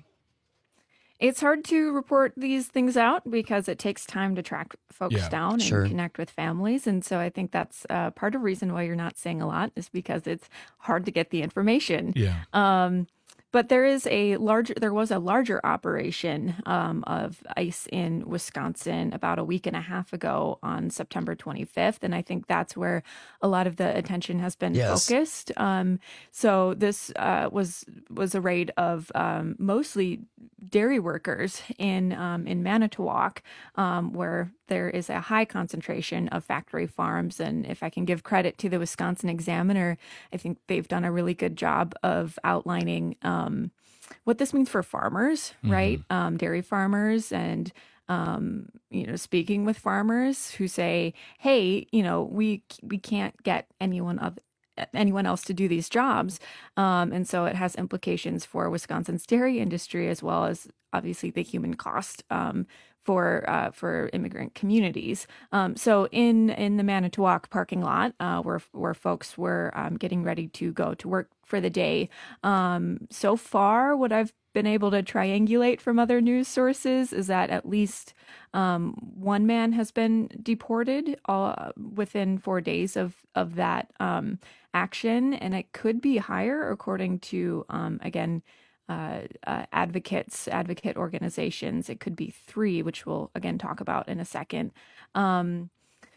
It's hard to report these things out because it takes time to track folks Yeah, down and sure. connect with families. And so I think that's uh, part of the reason why you're not seeing a lot is because it's hard to get the information. Yeah. Um, but there is a larger, there was a larger operation um, of ICE in Wisconsin about a week and a half ago on September twenty-fifth. And I think that's where a lot of the attention has been Yes. focused. Um, so this uh, was was a raid of um, mostly dairy workers in um, in Manitowoc, um, where there is a high concentration of factory farms. And if I can give credit to the Wisconsin Examiner, I think they've done a really good job of outlining um, what this means for farmers, Mhm. right? Um, dairy farmers and um, you know, speaking with farmers who say, "Hey, you know, we we can't get anyone of anyone else to do these jobs," um, and so it has implications for Wisconsin's dairy industry as well as obviously the human cost um, for uh, for immigrant communities. Um, so in in the Manitowoc parking lot, uh, where where folks were um, getting ready to go to work for the day, um, so far what I've been able to triangulate from other news sources is that at least um, one man has been deported uh, within four days of of that um, action, and it could be higher according to um, again. Uh, uh, advocates, advocate organizations. It could be three, which we'll again talk about in a second. Um,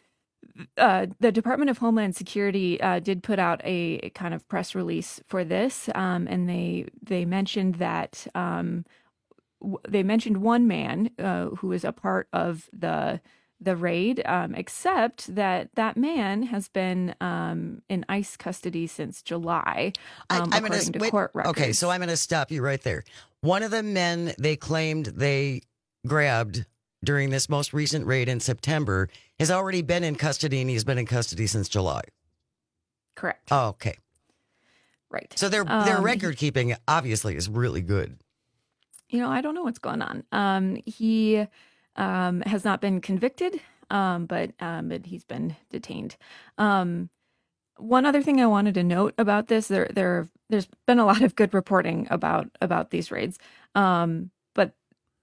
uh, the Department of Homeland Security uh, did put out a, a kind of press release for this, um, and they they mentioned that um, w- they mentioned one man uh, who is a part of the the raid, um, except that that man has been um, in ICE custody since July, um, I, I'm according gonna, to wait, court records. Okay, so I'm going to stop you right there. One of the men they claimed they grabbed during this most recent raid in September has already been in custody, and he's been in custody since July. Correct. Oh, okay. Right. So their their Um, record keeping obviously is really good. You know, I don't know what's going on. Um, he um, has not been convicted, um, but um, but he's been detained. Um, one other thing I wanted to note about this: there there there's been a lot of good reporting about about these raids, um, but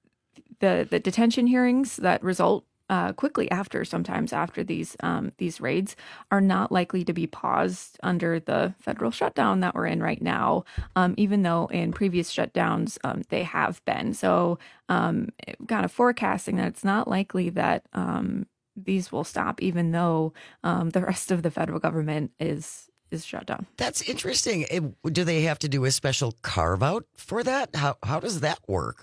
the the detention hearings that result uh, quickly after, sometimes after these um, these raids, are not likely to be paused under the federal shutdown that we're in right now, um, even though in previous shutdowns um, they have been. So um, kind of forecasting that it's not likely that um, these will stop, even though um, the rest of the federal government is is shut down. That's interesting. It- do they have to do a special carve out for that? How how does that work?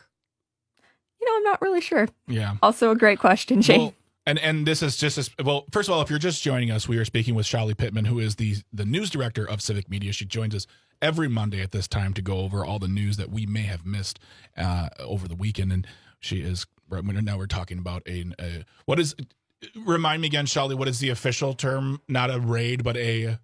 You know, I'm not really sure. Yeah. Also a great question, Shane. Well, and and this is just as well. First of all, if you're just joining us, we are speaking with Shali Pittman, who is the the news director of Civic Media. She joins us every Monday at this time to go over all the news that we may have missed uh, over the weekend. And she is right now. We're talking about a, a what is. Remind me again, Shali. What is the official term? Not a raid, but a.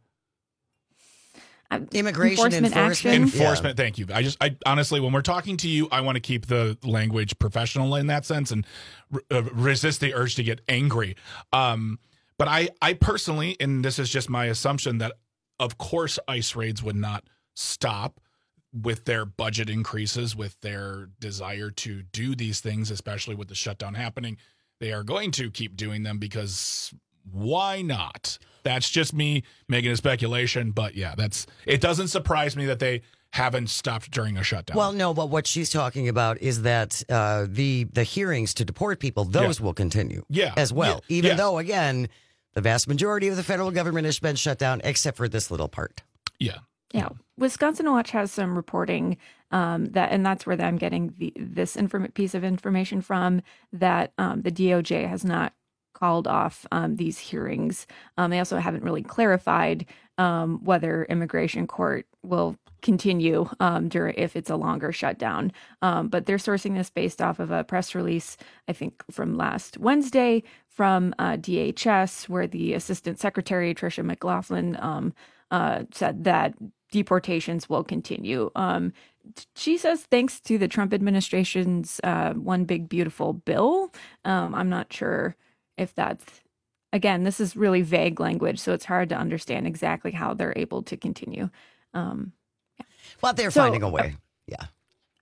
Immigration enforcement enforcement. action. Enforcement. Thank you. I just, I honestly, when we're talking to you, I want to keep the language professional in that sense and uh, resist the urge to get angry. Um, but I, I personally, and this is just my assumption, that of course ICE raids would not stop with their budget increases, with their desire to do these things, especially with the shutdown happening. They are going to keep doing them because why not? That's just me making a speculation, but yeah, that's it. Doesn't surprise me that they haven't stopped during a shutdown. Well, no, but what she's talking about is that uh, the the hearings to deport people, those Yeah. will continue Yeah. as well, Yeah. even Yes. though, again, the vast majority of the federal government has been shut down, except for this little part. Yeah. Yeah. Wisconsin Watch has some reporting um, that, and that's where I'm getting the, this inform- piece of information from, that um, the D O J has not called off um, these hearings. Um, they also haven't really clarified um, whether immigration court will continue um, during if it's a longer shutdown. Um, but they're sourcing this based off of a press release, I think, from last Wednesday from uh, D H S, where the Assistant Secretary, Tricia McLaughlin, um, uh, said that deportations will continue. Um, she says thanks to the Trump administration's uh, One Big Beautiful Bill. Um, I'm not sure if that's, again, this is really vague language, so it's hard to understand exactly how they're able to continue. Um, yeah. Well, they're so, finding a way. Uh, yeah.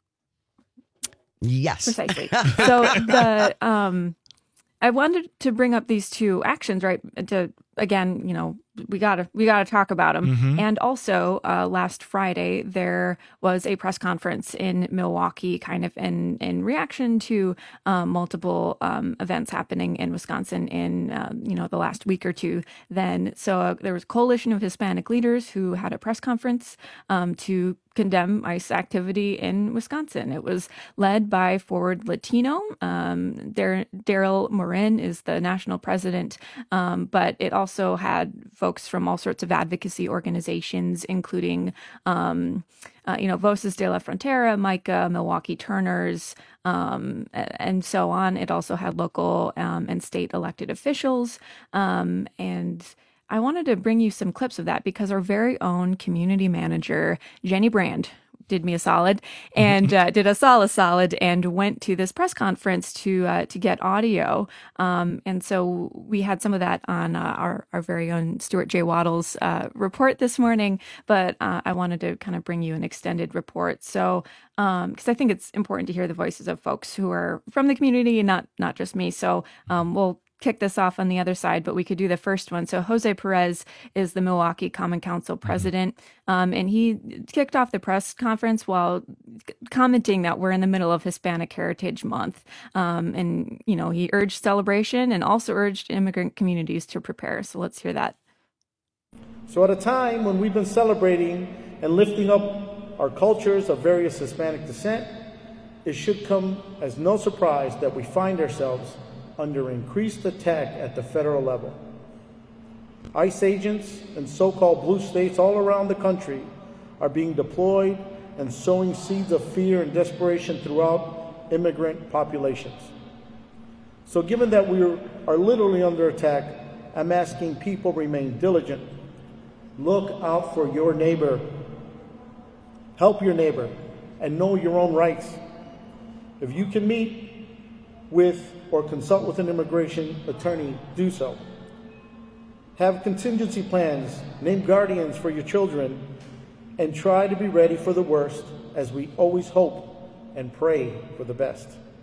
Yes. Precisely. So the um, I wanted to bring up these two actions, right? To again, you know, we gotta we gotta talk about them. Mm-hmm. And also, uh, last Friday there was a press conference in Milwaukee, kind of in in reaction to um, multiple um, events happening in Wisconsin in um, you know the last week or two. Then, so uh, there was a coalition of Hispanic leaders who had a press conference um, to condemn ICE activity in Wisconsin. It was led by Forward Latino. Um, Dar- Daryl Morin is the national president, um, but it also had folks from all sorts of advocacy organizations, including, um, uh, you know, Voces de la Frontera, MICA, Milwaukee Turners, um, and so on. It also had local um, and state elected officials, um, and I wanted to bring you some clips of that because our very own community manager, Jenny Brand, did me a solid and uh, did us all a solid and went to this press conference to uh, to get audio. Um, and so we had some of that on uh, our, our very own Stuart J. Waddles uh, report this morning, but uh, I wanted to kind of bring you an extended report. So um, because I think it's important to hear the voices of folks who are from the community and not, not just me. So um, we'll kick this off on the other side, but we could do the first one. So Jose Perez is the Milwaukee Common Council president, um, and he kicked off the press conference while commenting that we're in the middle of Hispanic Heritage Month. Um, and, you know, he urged celebration and also urged immigrant communities to prepare. So let's hear that. So at a time when we've been celebrating and lifting up our cultures of various Hispanic descent, it should come as no surprise that we find ourselves under increased attack at the federal level. ICE agents and so-called blue states all around the country are being deployed and sowing seeds of fear and desperation throughout immigrant populations. So given that we are literally under attack, I'm asking people remain diligent. Look out for your neighbor. Help your neighbor and know your own rights. If you can meet with or consult with an immigration attorney, do so. Have contingency plans, name guardians for your children, and try to be ready for the worst as we always hope and pray for the best.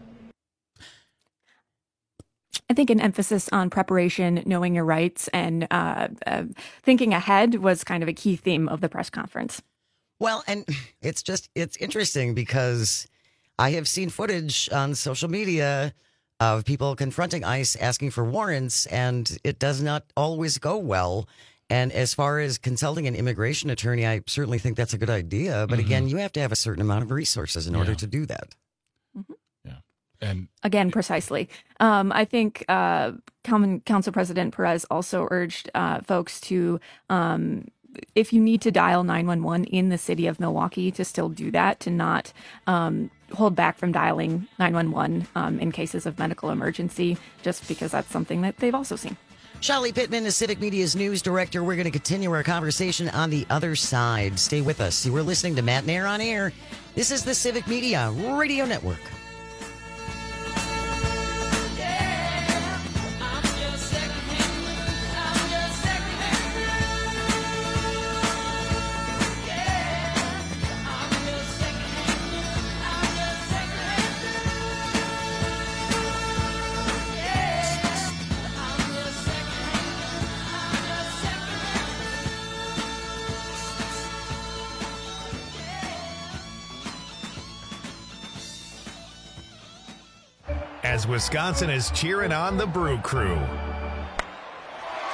I think an emphasis on preparation, knowing your rights, and uh, uh, thinking ahead was kind of a key theme of the press conference. Well, and it's just, it's interesting because I have seen footage on social media of people confronting ICE asking for warrants, and it does not always go well. And as far as consulting an immigration attorney, I certainly think that's a good idea. But mm-hmm. again, you have to have a certain amount of resources in yeah. order to do that. Mm-hmm. Yeah. And again, precisely. Um, I think uh, Common Council President Perez also urged uh, folks to, um, if you need to dial nine one one in the city of Milwaukee, to still do that, to not um, hold back from dialing nine one one um, in cases of medical emergency, just because that's something that they've also seen. Shali Pittman is Civic Media's news director. We're going to continue our conversation on the other side. Stay with us. You are listening to Matt Nair on Air. This is the Civic Media Radio Network. As Wisconsin is cheering on the Brew Crew.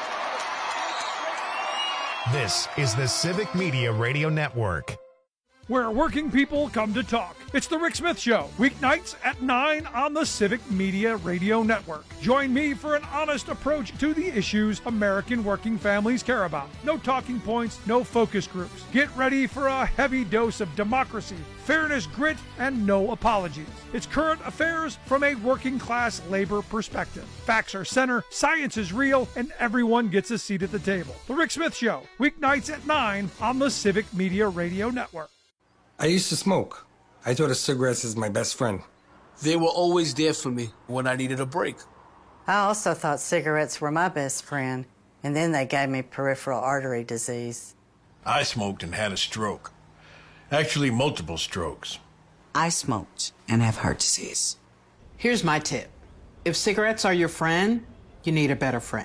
This is the Civic Media Radio Network. where working people come to talk. It's The Rick Smith Show, weeknights at nine on the Civic Media Radio Network. Join me for an honest approach to the issues American working families care about. No talking points, no focus groups. Get ready for a heavy dose of democracy, fairness, grit, and no apologies. It's current affairs from a working class labor perspective. Facts are center, science is real, and everyone gets a seat at the table. The Rick Smith Show, weeknights at nine on the Civic Media Radio Network. I used to smoke. I thought of cigarettes as my best friend. They were always there for me when I needed a break. I also thought cigarettes were my best friend, and then they gave me peripheral artery disease. I smoked and had a stroke. Actually, multiple strokes. I smoked and have heart disease. Here's my tip. If cigarettes are your friend, you need a better friend.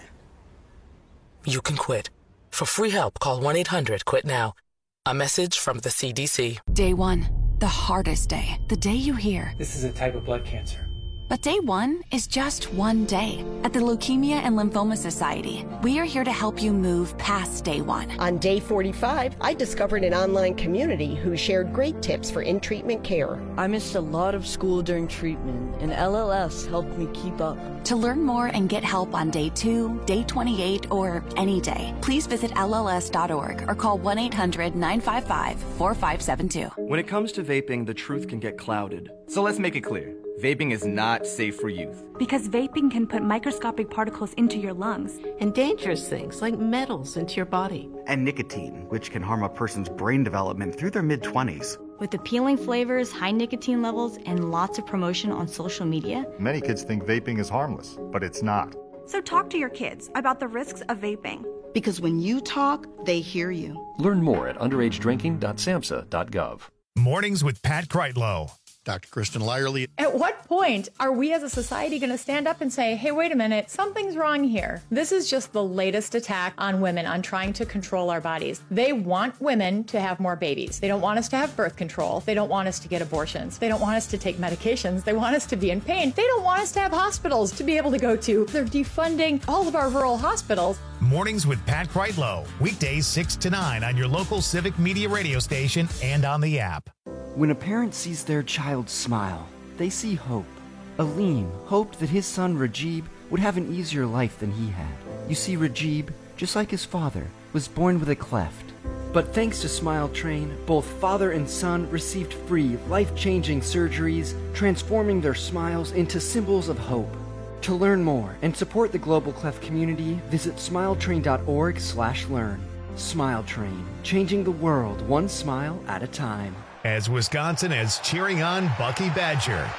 You can quit. For free help, call one eight hundred quit now. A message from the C D C. Day one, the hardest day. The day you hear, this is a type of blood cancer. But day one is just one day. At the Leukemia and Lymphoma Society, we are here to help you move past day one. On day forty-five, I discovered an online community who shared great tips for in-treatment care. I missed a lot of school during treatment, and L L S helped me keep up. To learn more and get help on day two, day twenty-eight, or any day, please visit L L S dot org or call one eight hundred nine five five four five seven two. When it comes to vaping, the truth can get clouded. So let's make it clear. Vaping is not safe for youth. Because vaping can put microscopic particles into your lungs. And dangerous things like metals into your body. And nicotine, which can harm a person's brain development through their mid-twenties. With appealing flavors, high nicotine levels, and lots of promotion on social media. Many kids think vaping is harmless, but it's not. So talk to your kids about the risks of vaping. Because when you talk, they hear you. Learn more at underage drinking dot samhsa dot gov. Mornings with Pat Kreitlow. Doctor Kristen Lyerly. At what point are we as a society going to stand up and say, hey, wait a minute, something's wrong here? This is just the latest attack on women, on trying to control our bodies. They want women to have more babies. They don't want us to have birth control. They don't want us to get abortions. They don't want us to take medications. They want us to be in pain. They don't want us to have hospitals to be able to go to. They're defunding all of our rural hospitals. Mornings with Pat Kreitlow. Weekdays six to nine on your local Civic Media radio station and on the app. When a parent sees their child smile, they see hope. Aleem hoped that his son Rajib would have an easier life than he had. You see, Rajib, just like his father, was born with a cleft. But thanks to Smile Train, both father and son received free, life-changing surgeries, transforming their smiles into symbols of hope. To learn more and support the Global Cleft community, visit smiletrain dot org slash learn. Smile Train, changing the world one smile at a time. As Wisconsin is cheering on Bucky Badger.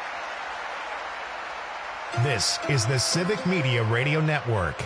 This is the Civic Media Radio Network.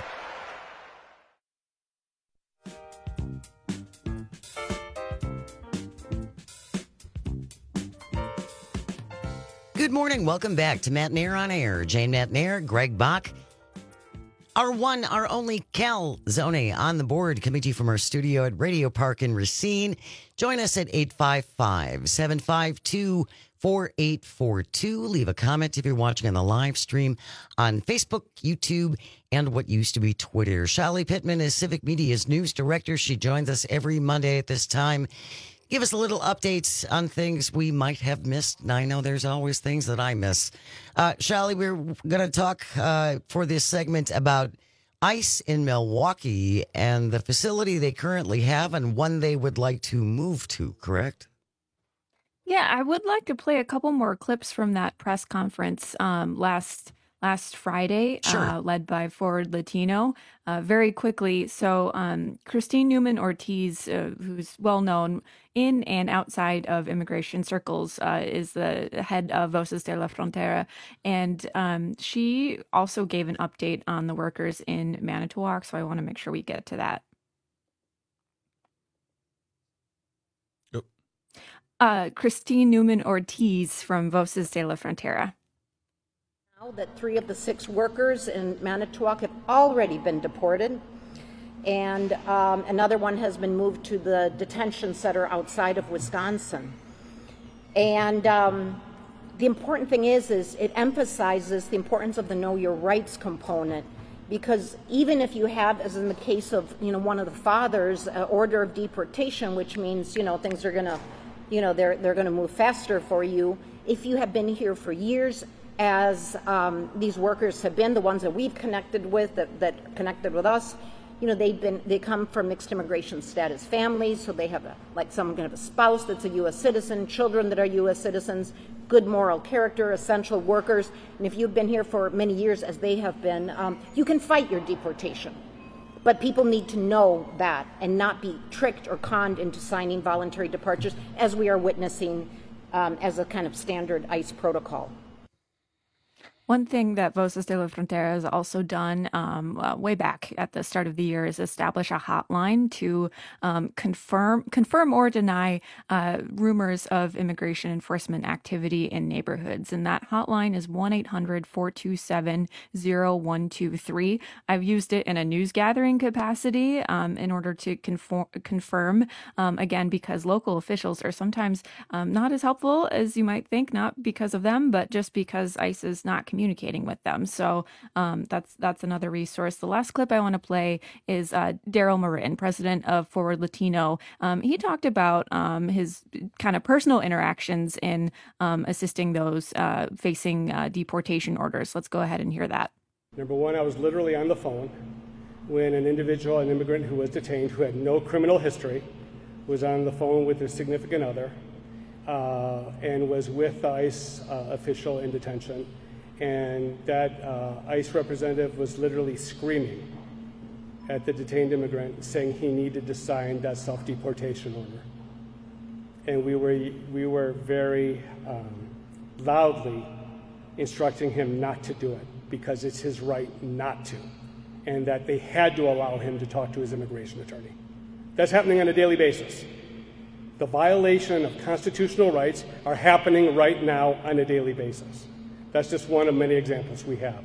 Good morning. Welcome back to Matt Nair on Air. Jane Matt Nair, Greg Bach. Our one, our only Cal Zone on the board, coming to you from our studio at Radio Park in Racine. Join us at eight five five, seven five two, four eight four two. Leave a comment if you're watching on the live stream on Facebook, YouTube, and what used to be Twitter. Shelly Pittman is Civic Media's news director. She joins us every Monday at this time. Give us a little updates on things we might have missed. And I know there's always things that I miss. Uh, Shelly, we're going to talk uh, for this segment about ICE in Milwaukee and the facility they currently have and one they would like to move to, correct? Yeah, I would like to play a couple more clips from that press conference um, last last Friday, sure. uh, led by Forward Latino. Uh, very quickly, so um, Christine Newman Ortiz, uh, who's well known in and outside of immigration circles, uh, is the head of Voces de la Frontera, and um, she also gave an update on the workers in Manitowoc. So I want to make sure we get to that. Yep. Uh, Christine Newman Ortiz from Voces de la Frontera. Now that three of the six workers in Manitowoc have already been deported, and um, another one has been moved to the detention center outside of Wisconsin. And um, the important thing is, is it emphasizes the importance of the Know Your Rights component, because even if you have, as in the case of, you know, one of the fathers, uh, order of deportation, which means, you know, things are going to you know, they're they're going to move faster for you. If you have been here for years, as um, these workers have been, the ones that we've connected with, that, that connected with us, you know, they've been, they come from mixed immigration status families, so they have a, like someone can have a spouse that's a U S citizen, children that are U S citizens, good moral character, essential workers, and if you've been here for many years, as they have been, um, you can fight your deportation. But people need to know that and not be tricked or conned into signing voluntary departures, as we are witnessing um, as a kind of standard ICE protocol. One thing that Voces de la Frontera has also done um, uh, way back at the start of the year is establish a hotline to um, confirm confirm or deny uh, rumors of immigration enforcement activity in neighborhoods. And that hotline is one eight hundred four two seven zero one two three. I've used it in a news gathering capacity um, in order to conform, confirm, um, again, because local officials are sometimes um, not as helpful as you might think, not because of them, but just because ICE is not communicating communicating with them. So um, that's that's another resource. The last clip I want to play is uh, Daryl Marin, president of Forward Latino. Um, he talked about um, his kind of personal interactions in um, assisting those uh, facing uh, deportation orders. Let's go ahead and hear that. Number one, I was literally on the phone when an individual, an immigrant who was detained, who had no criminal history, was on the phone with their significant other uh, and was with the ICE uh, official in detention. And that uh, ICE representative was literally screaming at the detained immigrant, saying he needed to sign that self-deportation order. And we were, we were very um, loudly instructing him not to do it, because it's his right not to, and that they had to allow him to talk to his immigration attorney. That's happening on a daily basis. The violation of constitutional rights are happening right now on a daily basis. That's just one of many examples we have.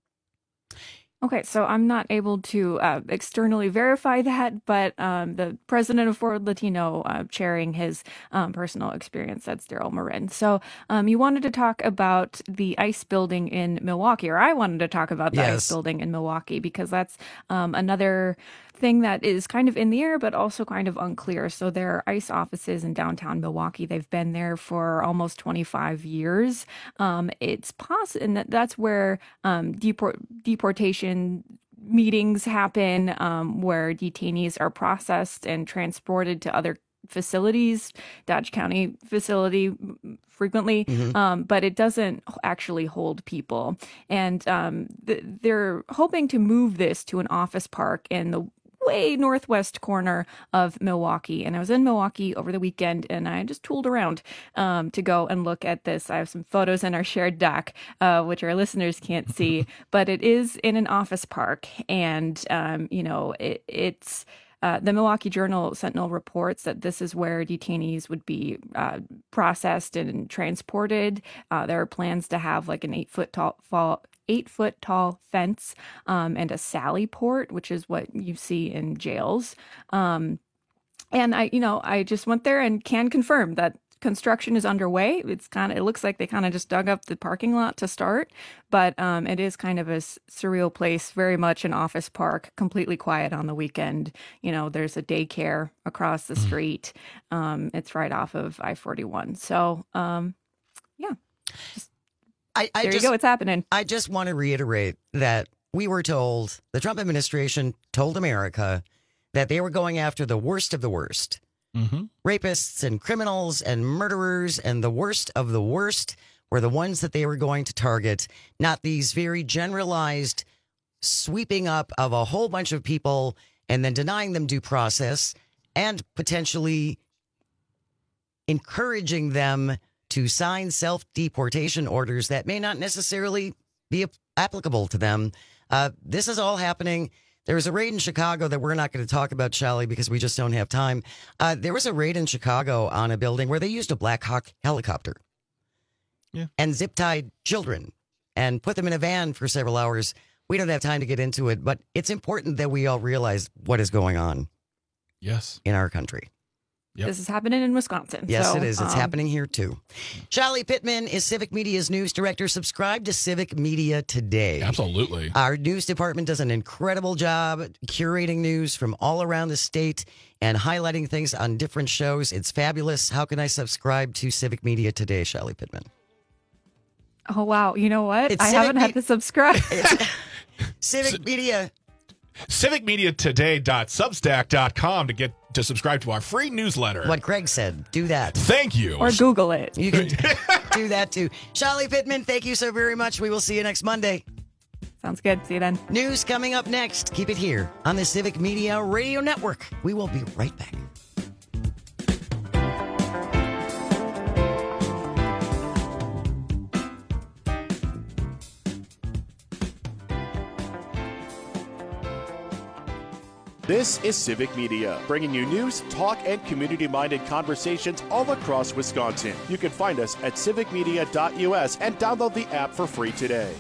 Okay, so I'm not able to uh, externally verify that, but um, the president of Forward Latino uh, sharing his um, personal experience, that's Daryl Marin. So um, you wanted to talk about the ICE building in Milwaukee, or I wanted to talk about the yes. ICE building in Milwaukee, because that's um, another thing that is kind of in the air, but also kind of unclear. So there are ICE offices in downtown Milwaukee. They've been there for almost twenty-five years. Um, it's possible, and that, that's where um, deport- deportation meetings happen, um, where detainees are processed and transported to other facilities, Dodge County facility frequently, mm-hmm. um, but it doesn't actually hold people. And um, th- they're hoping to move this to an office park in the way northwest corner of Milwaukee. And I was in Milwaukee over the weekend, and I just tooled around um, to go and look at this. I have some photos in our shared doc, uh, which our listeners can't see, but it is in an office park. And, um, you know, it, it's Uh, the Milwaukee Journal Sentinel reports that this is where detainees would be uh, processed and transported. Uh, there are plans to have like an eight foot tall fall, eight foot tall fence um, and a sally port, which is what you see in jails. Um, and I, you know, I just went there and can confirm that construction is underway. It's kind of, it looks like they kind of just dug up the parking lot to start, but um, it is kind of a surreal place, very much an office park, completely quiet on the weekend. You know, there's a daycare across the street. Um, it's right off of I forty-one. So, um, yeah, just, I, I there just, you go. It's happening. I just want to reiterate that we were told, the Trump administration told America that they were going after the worst of the worst. Mm-hmm. Rapists and criminals and murderers, and the worst of the worst were the ones that they were going to target, not these very generalized sweeping up of a whole bunch of people and then denying them due process and potentially encouraging them to sign self-deportation orders that may not necessarily be applicable to them. Uh, this is all happening. There was a raid in Chicago that we're not going to talk about, Shally, because we just don't have time. Uh, there was a raid in Chicago on a building where they used a Black Hawk helicopter yeah. and zip-tied children and put them in a van for several hours. We don't have time to get into it, but it's important that we all realize what is going on yes, in our country. Yep. This is happening in Wisconsin. Yes, so, it is. It's um, happening here, too. Charlie Pittman is Civic Media's news director. Subscribe to Civic Media today. Absolutely. Our news department does an incredible job curating news from all around the state and highlighting things on different shows. It's fabulous. How can I subscribe to Civic Media today, Charlie Pittman? Oh, wow. You know what? It's I Civic haven't had Me- to subscribe. Civic Media. civic media today dot substack dot com to get to subscribe to our free newsletter. What Greg said. Do that. Thank you. Or Google it. You can do that, too. Charlie Pittman, thank you so very much. We will see you next Monday. Sounds good. See you then. News coming up next. Keep it here on the Civic Media Radio Network. We will be right back. This is Civic Media, bringing you news, talk, and community-minded conversations all across Wisconsin. You can find us at civic media dot U S and download the app for free today.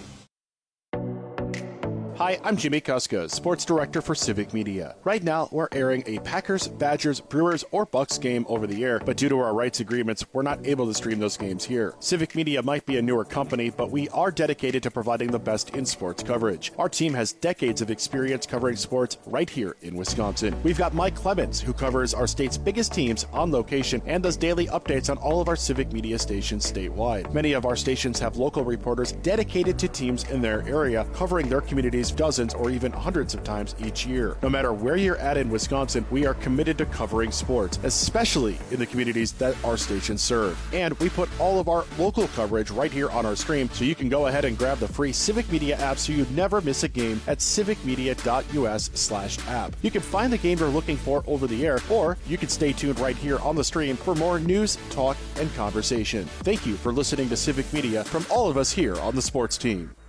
Hi, I'm Jimmy Kuska, Sports Director for Civic Media. Right now, we're airing a Packers, Badgers, Brewers, or Bucks game over the air, but due to our rights agreements, we're not able to stream those games here. Civic Media might be a newer company, but we are dedicated to providing the best in sports coverage. Our team has decades of experience covering sports right here in Wisconsin. We've got Mike Clemens, who covers our state's biggest teams on location and does daily updates on all of our Civic Media stations statewide. Many of our stations have local reporters dedicated to teams in their area, covering their communities dozens or even hundreds of times each year. No matter where you're at in Wisconsin, we are committed to covering sports, especially in the communities that our stations serve. And we put all of our local coverage right here on our stream, so you can go ahead and grab the free Civic Media app so you never miss a game at civic media dot U S slash app. You can find the game you're looking for over the air, or you can stay tuned right here on the stream for more news, talk, and conversation. Thank you for listening to Civic Media from all of us here on the sports team.